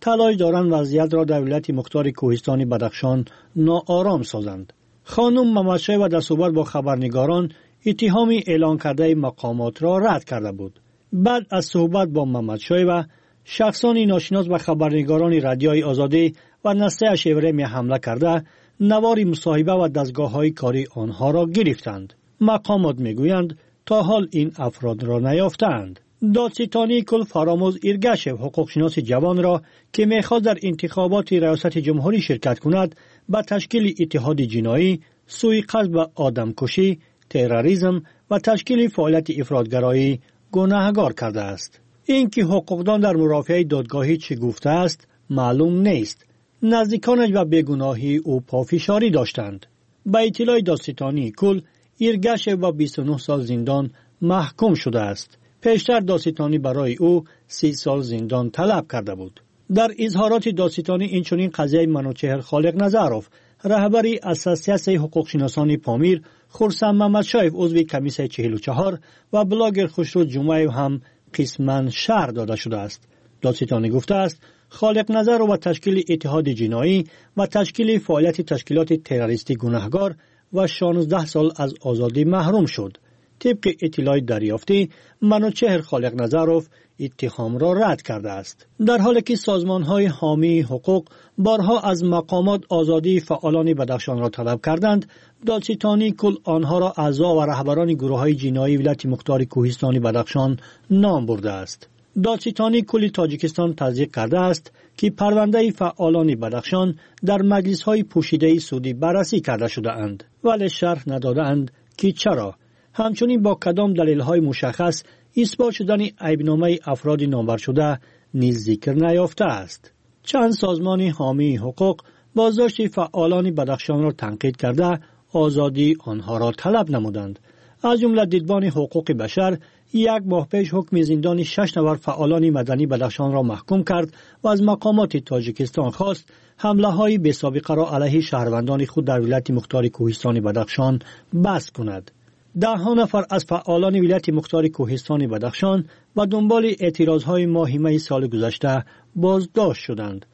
تلاش دارند وضعیت را در ولایت مختار کوهستانی بدخشان ناآرام سازند. خانم ممدشاه و در صحبت با خبرنگاران اتهامی اعلان کرده مقامات را رد کرده بود. بعد از صحبت با ممدشاه و شخصانی ناشناس و خبرنگاران رادیوی آزادی و نسل شیورمی حمله کرده نوار مصاحبه و دستگاه‌های کاری آنها را گرفتند. مقامات میگویند تا حال این افراد را نیافتند. دادستانی کل فراموز ایرگشف حقوقشناس جوان را که میخواست در انتخابات ریاست جمهوری شرکت کند به تشکیل اتحاد جنایی، سوءقصد و آدمکشی، تروریسم و تشکیل فعالیت افراطگرایی گناهکار کرده است. اینکه حقوقدان در مرافعه دادگاهی چه گفته است معلوم نیست. نزدیکانش و بیگناهی او پافشاری داشتند. به اطلاع دادستانی کل ایرگشف با 29 سال زندان محکوم شده است. پیشتر دادستانی برای او 30 سال زندان طلب کرده بود. در اظهارات دادستانی اینچنین قضیه منوچهر خالق نظروف، رهبری اساسیه حقوق شناسان پامیر، خرسند ممدشایف عضو کمیسه 44 و بلاگر خسرو جمعه هم قسماً شرح داده شده است. دادستانی گفته است خالق نظروف و تشکیل اتحاد جنایی و تشکیل فعالیت تشکیلات تروریستی گناهکار و 16 سال از آزادی محروم شد. طبق اطلاع دریافتی منوچهر خالق نظروف اتهام را رد کرده است. در حالی که سازمان‌های حامی حقوق بارها از مقامات آزادی فعالان بدخشان را طلب کردند، دادستانی کل آنها را اعضا و رهبران گروه‌های جنایی ولایت مختار کوهستانی بدخشان نام برده است. دادستانی کل تاجیکستان تصدیق کرده است که پرونده فعالان بدخشان در مجلس‌های پوشیده سعودی بررسی کرده شده اند، ولی شرح ندادند که چرا. همچنین با کدام دلیل‌های مشخص اثبات شدن عیبنامه افراد نامبر شده نیز ذکر نیافته است. چند سازمان حامی حقوق بازداشت فعالان بدخشان را تنقید کرده آزادی آنها را طلب نمودند. از جمله دیدبان حقوق بشر 1 ماه پیش حکم زندان 6 نفر فعالان مدنی بدخشان را محکوم کرد و از مقامات تاجیکستان خواست حمله‌های بی‌سابقه را علیه شهروندان خود در ولایت مختار کوهستان بدخشان بس کند. 10 نفر از فعالان ولایت مختار کوهستان بدخشان و دنبال اعتراضهای ماه می سال گذشته بازداشت شدند.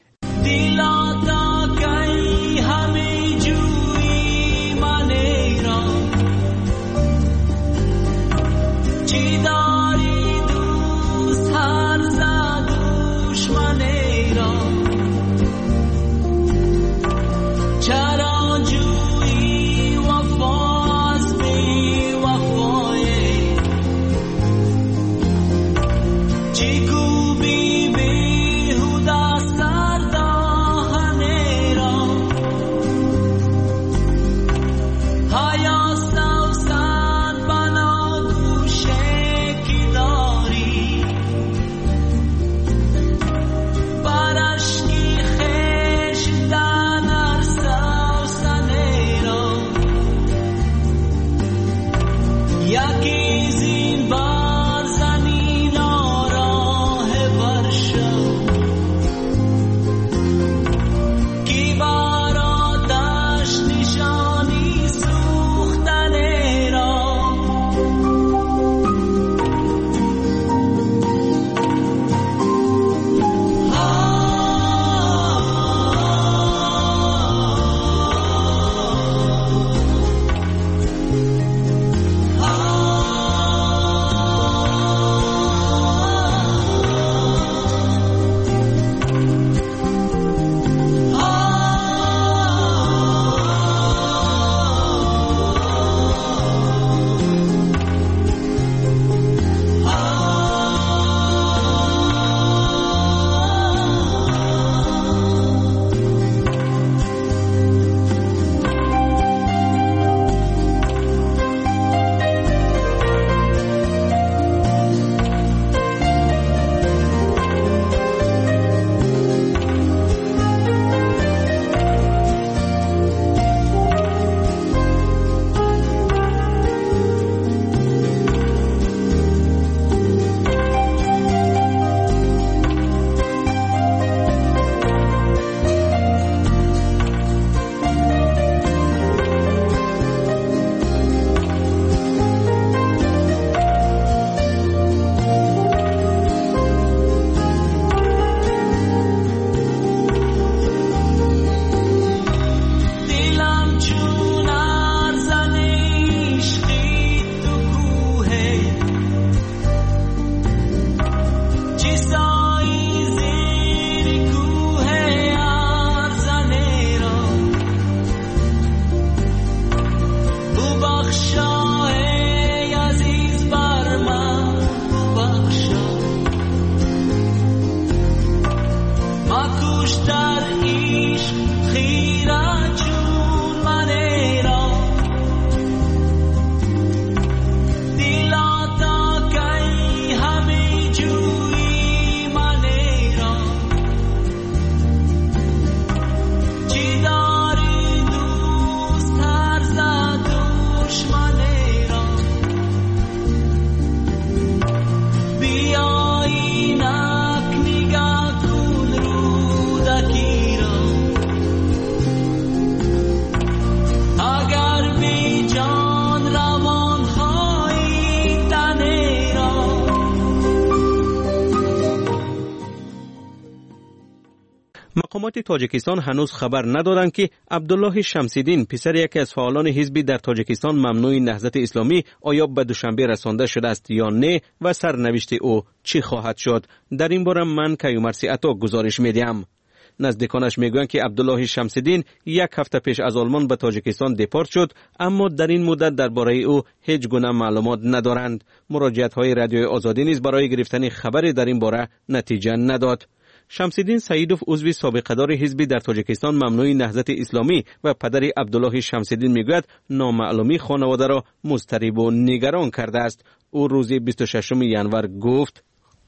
مقامات تاجیکستان هنوز خبر ندادند که عبدالله شمسیدین پسر یکی از فعالان حزبی در تاجیکستان ممنوع نهضت اسلامی آیا به دوشنبه رسانده شده است یا نه و سرنوشت او چی خواهد شد. در این باره من کیومرثی عطا گزارش میدیم. نزدیکانش میگویند که عبدالله شمسیدین یک هفته پیش از آلمان به تاجیکستان دپارت شد، اما در این مدت درباره او هیچ گونه معلومات ندارند. مراجعه‌های رادیوی آزادی نیز برای گرفتن خبری در این باره نتیجه نداد. شمسیدین سعیدوف عضو سابقه‌دار حزبی در تاجیکستان ممنوع نهضت اسلامی و پدر عبدالله شمسیدین میگوید نامعلومی خانواده را مضطرب و نگران کرده است. او روز 26 ژانویه گفت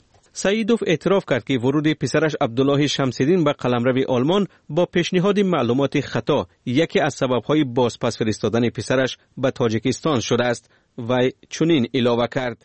سعیدوف اعتراف کرد که ورود پسرش عبدالله شمسیدین به قلمرو آلمان با پیشنهاد معلومات خطا یکی از سبب‌های بازپس فرستادن پسرش به تاجیکستان شده است و چنین اعلام کرد.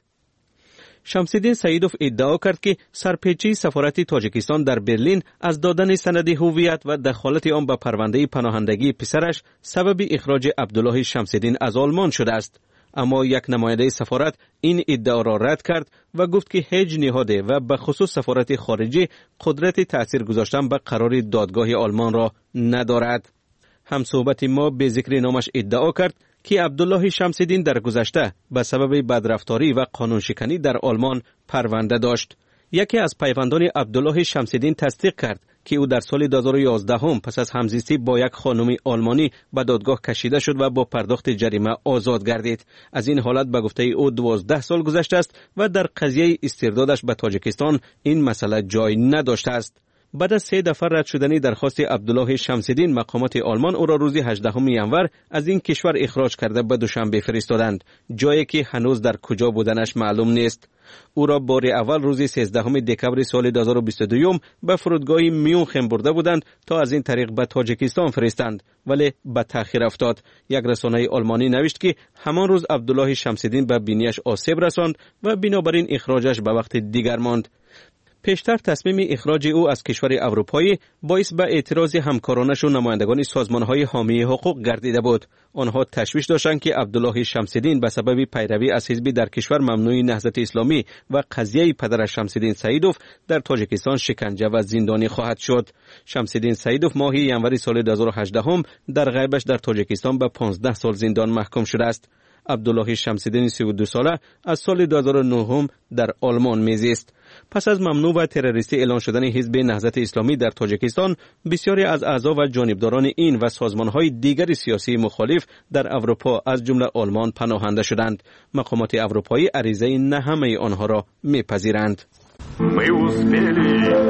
شمسیدین سعیدوف ادعا کرد که سرپیچی سفارت تاجیکستان در برلین از دادن سند هویت و دخالت آن به پرونده پناهندگی پسرش سبب اخراج عبدالله شمسیدین از آلمان شده است. اما یک نماینده سفارت این ادعا را رد کرد و گفت که هیچ نهاده و به خصوص سفارت خارجی قدرت تأثیر گذاشتن به قرار دادگاه آلمان را ندارد. همصحبت ما به ذکر نامش ادعا کرد که عبدالله شمسیدین در گذشته به سبب بدرفتاری و قانون شکنی در آلمان پرونده داشت. یکی از پیوندان عبدالله شمسیدین تصدیق کرد که او در سال 2011 پس از همزیستی با یک خانم آلمانی به دادگاه کشیده شد و با پرداخت جریمه آزاد گردید. از این حالت به گفته او 12 سال گذشته است و در قضیه استردادش به تاجیکستان این مسئله جای نداشته است. بعد از 3 دفعه رد شدن درخواست عبدالله شمسیدین، مقامات آلمان او را روز 18 ژانویه از این کشور اخراج کرده به دوشنبه فرستادند، جایی که هنوز در کجا بودنش معلوم نیست. او را بار اول روز 13 دکبر سال 2022 به فرودگاه میونخن برده بودند تا از این طریق به تاجیکستان فرستند، ولی به تأخیر افتاد. یک رسانه آلمانی نوشت که همان روز عبدالله شمسیدین به بینیش آسیب رساند و بنابراین اخراجش به وقت دیگر ماند. پیشتر تصمیم اخراج او از کشور اروپایی باعث به اعتراض همکارانش و نمایندگان سازمان‌های حامی حقوق گردیده بود. آنها تشویش داشتند که عبدالله شمسیدین به سبب پیروی از حزبی در کشور ممنوع نهضت اسلامی و قضیه پدرش شمسیدین سعیدوف در تاجیکستان شکنجه و زندانی خواهد شد. شمسیدین سعیدوف ماه ژانویه سال 2018 در غیبش در تاجیکستان به 15 سال زندان محکوم شده است. عبدالله شمسیدین 32 ساله از سال 2009 در آلمان میزیست. پس از ممنوع و تروریستی اعلان شدن حزب نهضت اسلامی در تاجیکستان، بسیاری از اعضا و جانبداران این و سازمان‌های دیگر سیاسی مخالف در اروپا از جمله آلمان پناهنده شدند. مقامات اروپایی عریضه نه همه آنها را میپذیرند. Мы успели,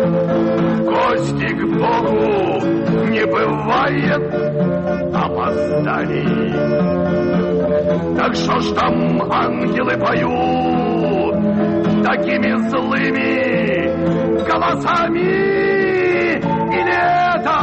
гости к Богу не бывает, опоздали. Так что ж там ангелы поют такими злыми голосами? Или это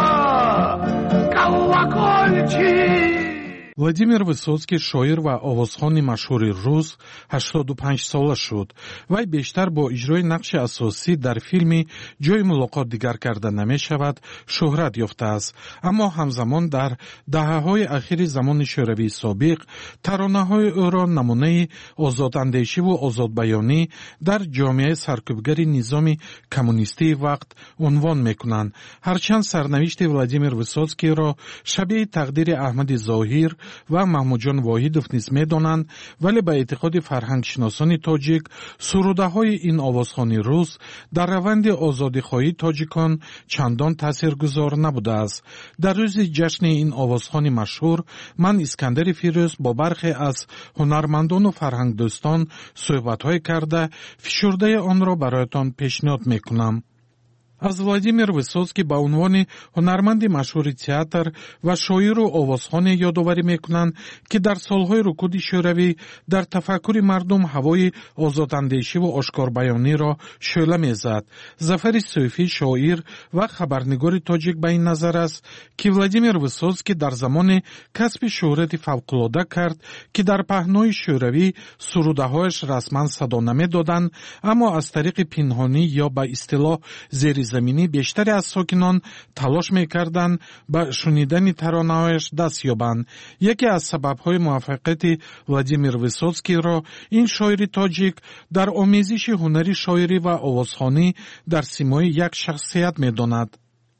колокольчик? владимир высоцкий шоир ва овозхони машҳури рус 85 сола шуд. вай бештар бо иҷрои нақши асосӣ дар филми ҷои мулоқот дигар карда намешавад шӯҳрат ёфтааст, аммо ҳамзамон дар даҳаҳои ахири замони шӯравии собиқ таронаҳои ӯро намунаи озодандешиву озодбаёнӣ дар ҷомеаи саркӯбгари низоми коммунистии вақт унвон мекунанд. ҳарчанд сарнавишти владимир высоцкийро шабеҳи тақдири аҳмади зоҳир ва маҳмудҷон воҳидов низ медонанд, вале ба эътиқоди фарҳангшиносони тоҷик сурудаҳои ин овозхони рус дар раванди озодихоҳии тоҷикон чандон таъсиргузор набудааст. дар рӯзи ҷашни ин овозхони машҳур ман искандари фирӯз бо бархе аз ҳунармандону фарҳангдӯстон суҳбатҳое карда фишурдаи онро бароятон пешниҳод мекунам. аз владимир высоцкий ба унвони ҳунарманди машҳури театр ва шоиру овозхоне ёдоварӣ мекунанд, ки дар солҳои рукуди шӯравӣ дар тафаккури мардум ҳавои озодандешиву ошкорбаёниро шӯъла мезад. зафари сӯфӣ шоир ва хабарнигори тоҷик ба ин назар аст, ки владимир высоцкий дар замоне касби шӯҳрати фавқулода кард, ки дар паҳнои шӯравӣ сурудаҳояш расман садо намедоданд, аммо аз тариқи пинҳонӣ ё ба истилоҳ зери заминӣ бештаре аз сокинон талош мекарданд ба шунидани таронаҳояш даст ёбанд. яке аз сабабҳои муваффақияти владимир высоцкийро ин шоири тоҷик дар омезиши ҳунари шоирӣ ва овозхонӣ дар симои як шахсият медонад.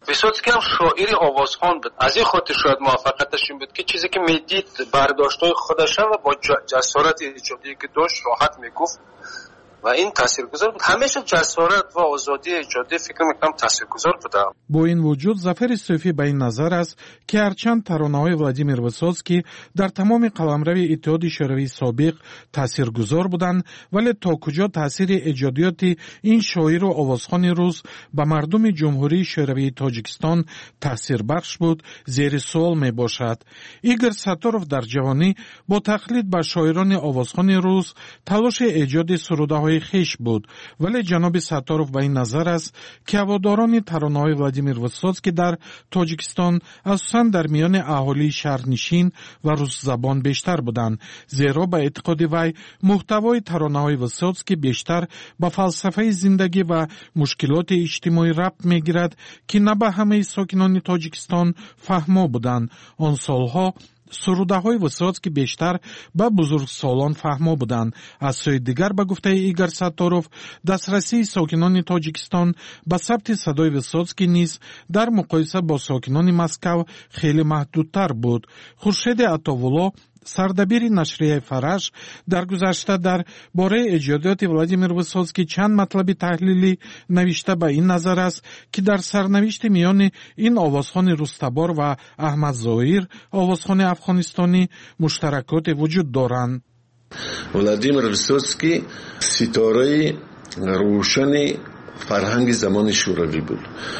ویسوتسکی هم شاعر آوازخوان بود. از این خاطر شاید موفقیتش این بود که چیزی که میدید برداشت‌های خودش و با جسارت ایجادی که داشت راحت میگفت و این تاثیرگذار بود. همیشه جسارت و آزادی ایجادی فکر میکنم تاثیرگذار بوده. با این وجود ظفر صوفی به این نظر است که هرچند ترانه‌های ولادیمیر ویسوتسکی در تمام قلمرو اتحاد شوروی سابق تاثیرگذار بودند، ولی تا کجا تاثیر ایجادیات این شاعر و آوازخوان روس به مردم جمهوری شوروی تاجیکستان تاثیر بخش بود زیر سوال می باشد. ایگور ساتوروف در جوانی با تقلید به شاعران آوازخوان روس تلاش ایجاد سروده‌های خیش بود، ولی جناب ساتوروف به این نظر است که هواداران ترانه‌های ولادیمیر ویسوتسکی در تاجیکستان اساساً در میان اهالی شهرنشین و روس زبان بیشتر بودند، زیرا به اعتقاد وی محتوای ترانه‌های ویسوتسکی بیشتر به فلسفه زندگی و مشکلات اجتماعی ربط می‌گیرد که نه به همه ساکنان تاجیکستان فهمو بودند. آن سالها سروده‌های ویسوتسکی بیشتر به بزرگسالان فهمو بودند. از سوی دیگر به گفته ایگور ساتوروف دسترسی ساکنان تاجیکستان به ثبت صدای ویسوتسکی نیز در مقایسه با ساکنان مسکو خیلی محدودتر بود. خورشید عطاوالله سردبیر نشریه فرش در گذشته در باره ایجادات ولادیمیر ویسوتسکی چند مطلب تحلیلی نوشته به این نظر است که در سرنوشت میان این آوازخوان روستبار و احمد ظاهر آوازخوان افغانستانی مشترکات وجود دارند. ولادیمیر ویسوتسکی ستاره روشن فرهنگ زمان شوروی بود،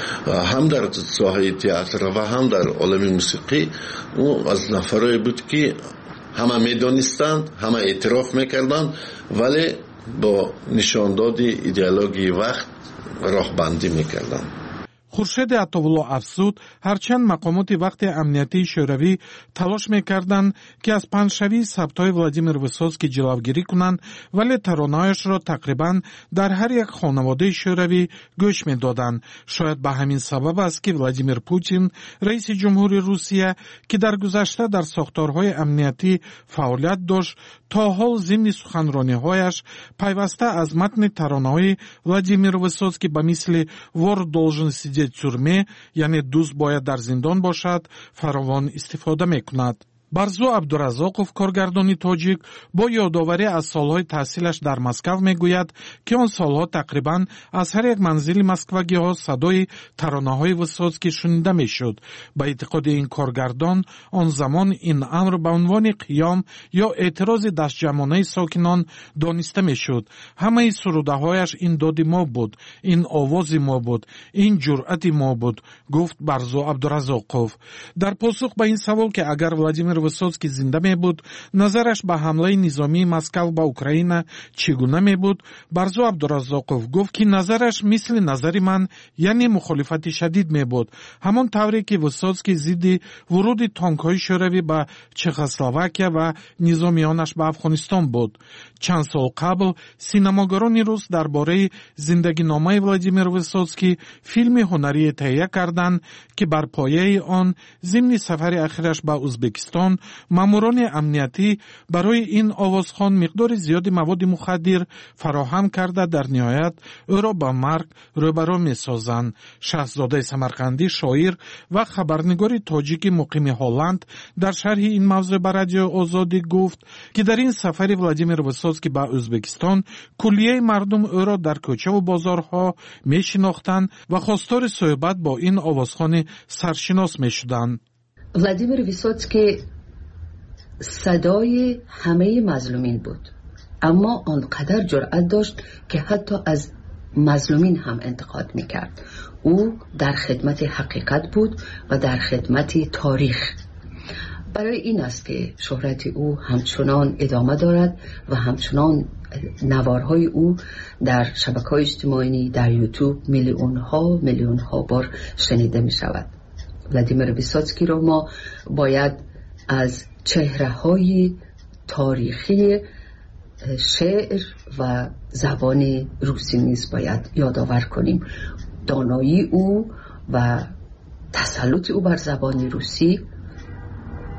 هم در ساحه تئاتر و هم در عالم موسیقی. او از نفرایی بود که همه میدانستند، همه اعتراف میکردند، ولی با نشانداد ایدئولوژی وقت راهبندی میکردند. خورشید عطاوالله افزود هرچند مقامات وقت امنیتی شوروی تلاش میکردند که از پنجشوی ثبت‌های ولادیمیر ویسوتسکی جلوگیری کنند، ولی ترانه‌هایش را تقریباً در هر یک خانواده شوروی گوش میدادند. شاید به همین سبب است که ولادیمیر پوتین رئیس جمهوری روسیه که در گذشته در ساختارهای امنیتی فعالیت داشت تا حال ضمن سخنرانی‌هایش پیوسته از متن ترانه‌های ولادیمیر ویسوتسکی به مثل وار должен сидеть تورمه، یعنی دوست باید در زندان باشد، فراوان استفاده میکند. برزو عبدالرزاقوف کارگردانی تاجیک با یادآوری از سالهای تحصیلش در مسکو میگوید که آن سالها تقریباً از هر یک منزل مسکوگی ها صدای ترانه‌های ویسوتسکی شنیده میشد. به اعتقاد این کارگردان آن زمان این امر به عنوان قیام یا اعتراض دستجمعانه ساکنان دانسته میشد. همه سروده‌هایش این داد ما بود، این آواز ما بود، این جرأت ما بود، گفت برزو عبدالرزاقوف. در پاسخ به این سوال که اگر ولادیمیر ویسوتسکی زنده می بود نظرش به حمله نظامی مسکو به اوکراین چگونه می بود، برزو عبدالرزاقوف گفت که نظرش مثل نظر من، یعنی مخالفت شدید می بود، همان طوری که ویسوتسکی ضد ورود تانک‌های شوروی به چخسلواکیه و نظامیانش به افغانستان بود. چند سال قبل سینماگران روس درباره زندگی نامه ولادیمیر ویسوتسکی فیلم هنری تهیه کردند که بر پایه آن ضمن سفر اخیرش به ازبکستان ماموران امنیتی برای این آوازخوان مقدار زیادی مواد مخدر فراهم کرده در نهایت او را به مرگ روبرو می‌سازند. شهزاده سمرقندی شاعر و خبرنگار تاجیک مقیم هلند در شرح این موضوع به رادیو آزادی گفت که در این سفر ولادیمیر ویسوتسکی به ازبکستان کلیه مردم او را در کوچه و بازارها می‌شناختند و خواستار صحبت با این آوازخوان سرشناس می‌شدند. ولادیمیر ویسوتسکی صدای همه مظلومین بود، اما آنقدر جرأت داشت که حتی از مظلومین هم انتقاد میکرد. او در خدمت حقیقت بود و در خدمت تاریخ. برای این است که شهرت او همچنان ادامه دارد و همچنان نوارهای او در شبکه‌های اجتماعی، در یوتیوب میلیون ها بار شنیده می شود. ولادیمیر ویسوتسکی را ما باید از چهره‌های تاریخی شعر و زبان روسی نیز باید یادآور کنیم. دانایی او و تسلط او بر زبان روسی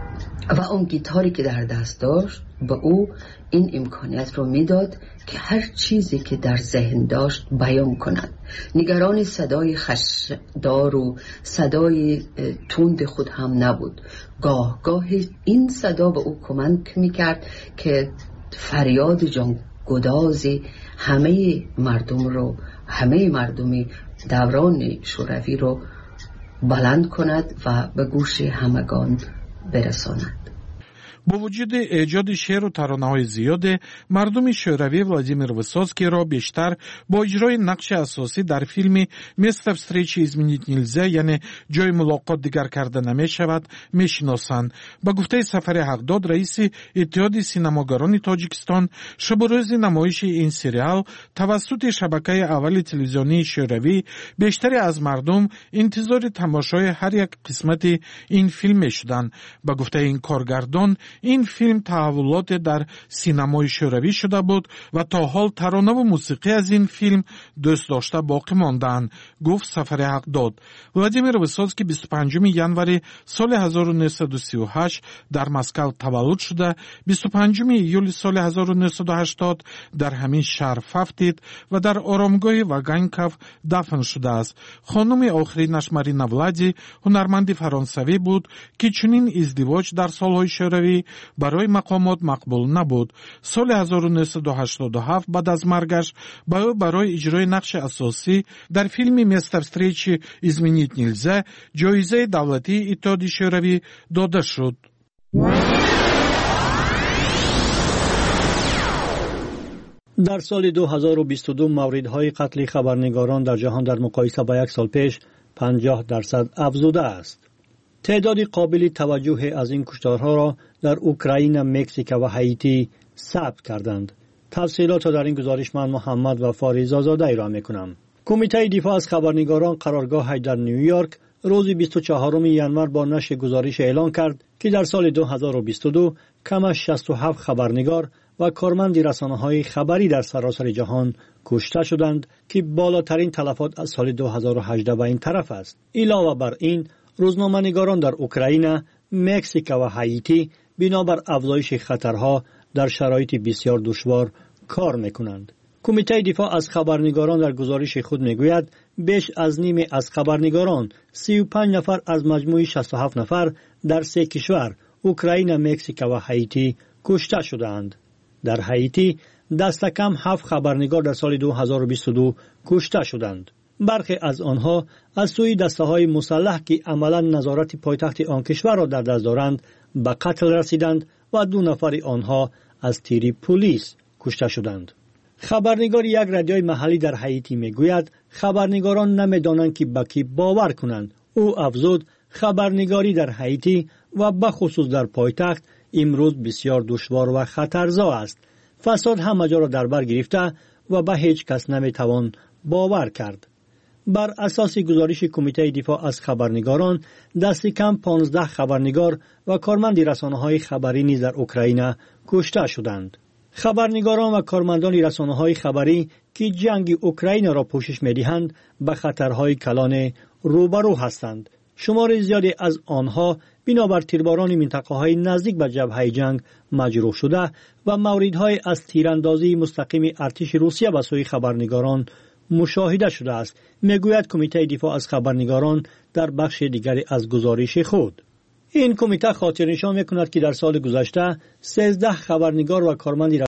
و اون گیتاری که در دست داشت به او این امکانیت رو میداد که هر چیزی که در ذهن داشت بیان کند. نگران صدای خشدار و صدای تند خود هم نبود. گاهی این صدا به او کمک میکرد که فریاد جانگدازی همه مردمی دوران شوروی رو بلند کند و به گوش همگان برساند. با وجود ایجاد شعر و ترانه‌های زیاد، مردم شوروی ولادیمیر ویسوцкий بیشتر با اجرای نقش اساسی در فیلم «Место встречи изменить нельзя» یعنی جای ملاقات دیگر کرده نمی‌شود میشناسند. با گفته سفر حقداد رئیس اتحاد سینماگران تاجیکستان، شب و روز نمایش این سریال توسط شبکه اول تلویزیونی شوروی بیشتری از مردم انتظار تماشای هر یک قسمت این فیلم می‌شدند. با گفته این کارگردان، این فیلم تحولات در سینمای شوروی شده بود و تا حال ترانه و موسیقی از این فیلم دوست داشته باقی ماندند، گفت سفر حقداد. ولادیمیر ویسوцкий 25 январи سال 1938 در مسکو تولد شده، 25 ایول سال 1980 در همین شهر ففتید و در آرامگاه واگانکوف دفن شده است. خانم آخرینش مارینا ولادی هنرمند فرانسوی بود که چنین ازدواج در سالهای شوروی برای مقامات مقبول نبود. سال 1987 بعد از مرگش برای اجرای نقش اساسی در فیلم «Место встречи изменить нельзя» جایزه دولتی اتحاد شوروی داده شد. در سال 2022 موردهای قتل خبرنگاران در جهان در مقایسه با یک سال پیش 50% افزوده است. تعداد قابل توجه از این کشتارها را در اوکراین، مکزیک و هایتی ثبت کردند. تفصیلات را در این گزارش من محمد و فاریز آزاده ای را میکنم. کمیته دفاع از خبرنگاران قرارگاه در نیویورک روز 24 ژانویه با نشر گزارش اعلان کرد که در سال 2022 کم از 67 خبرنگار و کارمند رسانه‌های خبری در سراسر جهان کشته شدند که بالاترین تلفات از سال 2018 به این طرف است. علاوه بر این، روزنامه‌نگاران در اوکراین، مکزیک و هایتی بنابر افزایش خطرها در شرایط بسیار دشوار کار می‌کنند. کمیته دفاع از خبرنگاران در گزارش خود میگوید بیش از نیمه از خبرنگاران 35 نفر از مجموع 67 نفر در 3 کشور اوکراین، مکزیک و هایتی کشته شدند. در هایتی دست کم 7 خبرنگار در سال 2022 کشته شدند. برخی از آنها از سوی دسته‌های مسلح که عملاً نظارت پایتخت آن کشور را در دست دارند به قتل رسیدند و 2 نفر آنها از تیر پلیس کشته شدند. خبرنگار یک رادیوی محلی در هایتی میگوید خبرنگاران نمیدانند که به کی باور کنند. او افزود خبرنگاری در هایتی و به خصوص در پایتخت امروز بسیار دشوار و خطرزا است. فساد همه جا را در بر گرفته و به هیچ کس نمیتوان باور کرد. بر اساس گزارش کمیته دفاع از خبرنگاران، دست کم 15 خبرنگار و کارمند رسانه‌های خبری نیز در اوکراین کشته شدند. خبرنگاران و کارمندان رسانه‌های خبری که جنگ اوکراین را پوشش می‌دهند به خطرهای کلان روبرو هستند. شمار زیادی از آنها بنابر تیرباران منطقه‌های نزدیک به جبهه جنگ مجروح شده و موردهای از تیراندازی مستقیم ارتش روسیه به سوی خبرنگاران مشاهده شده است، میگوید کمیته دفاع از خبرنگاران در بخش دیگری از گزارش خود. این کمیته خاطرنشان میکند که در سال گذشته 13 خبرنگار و کارمند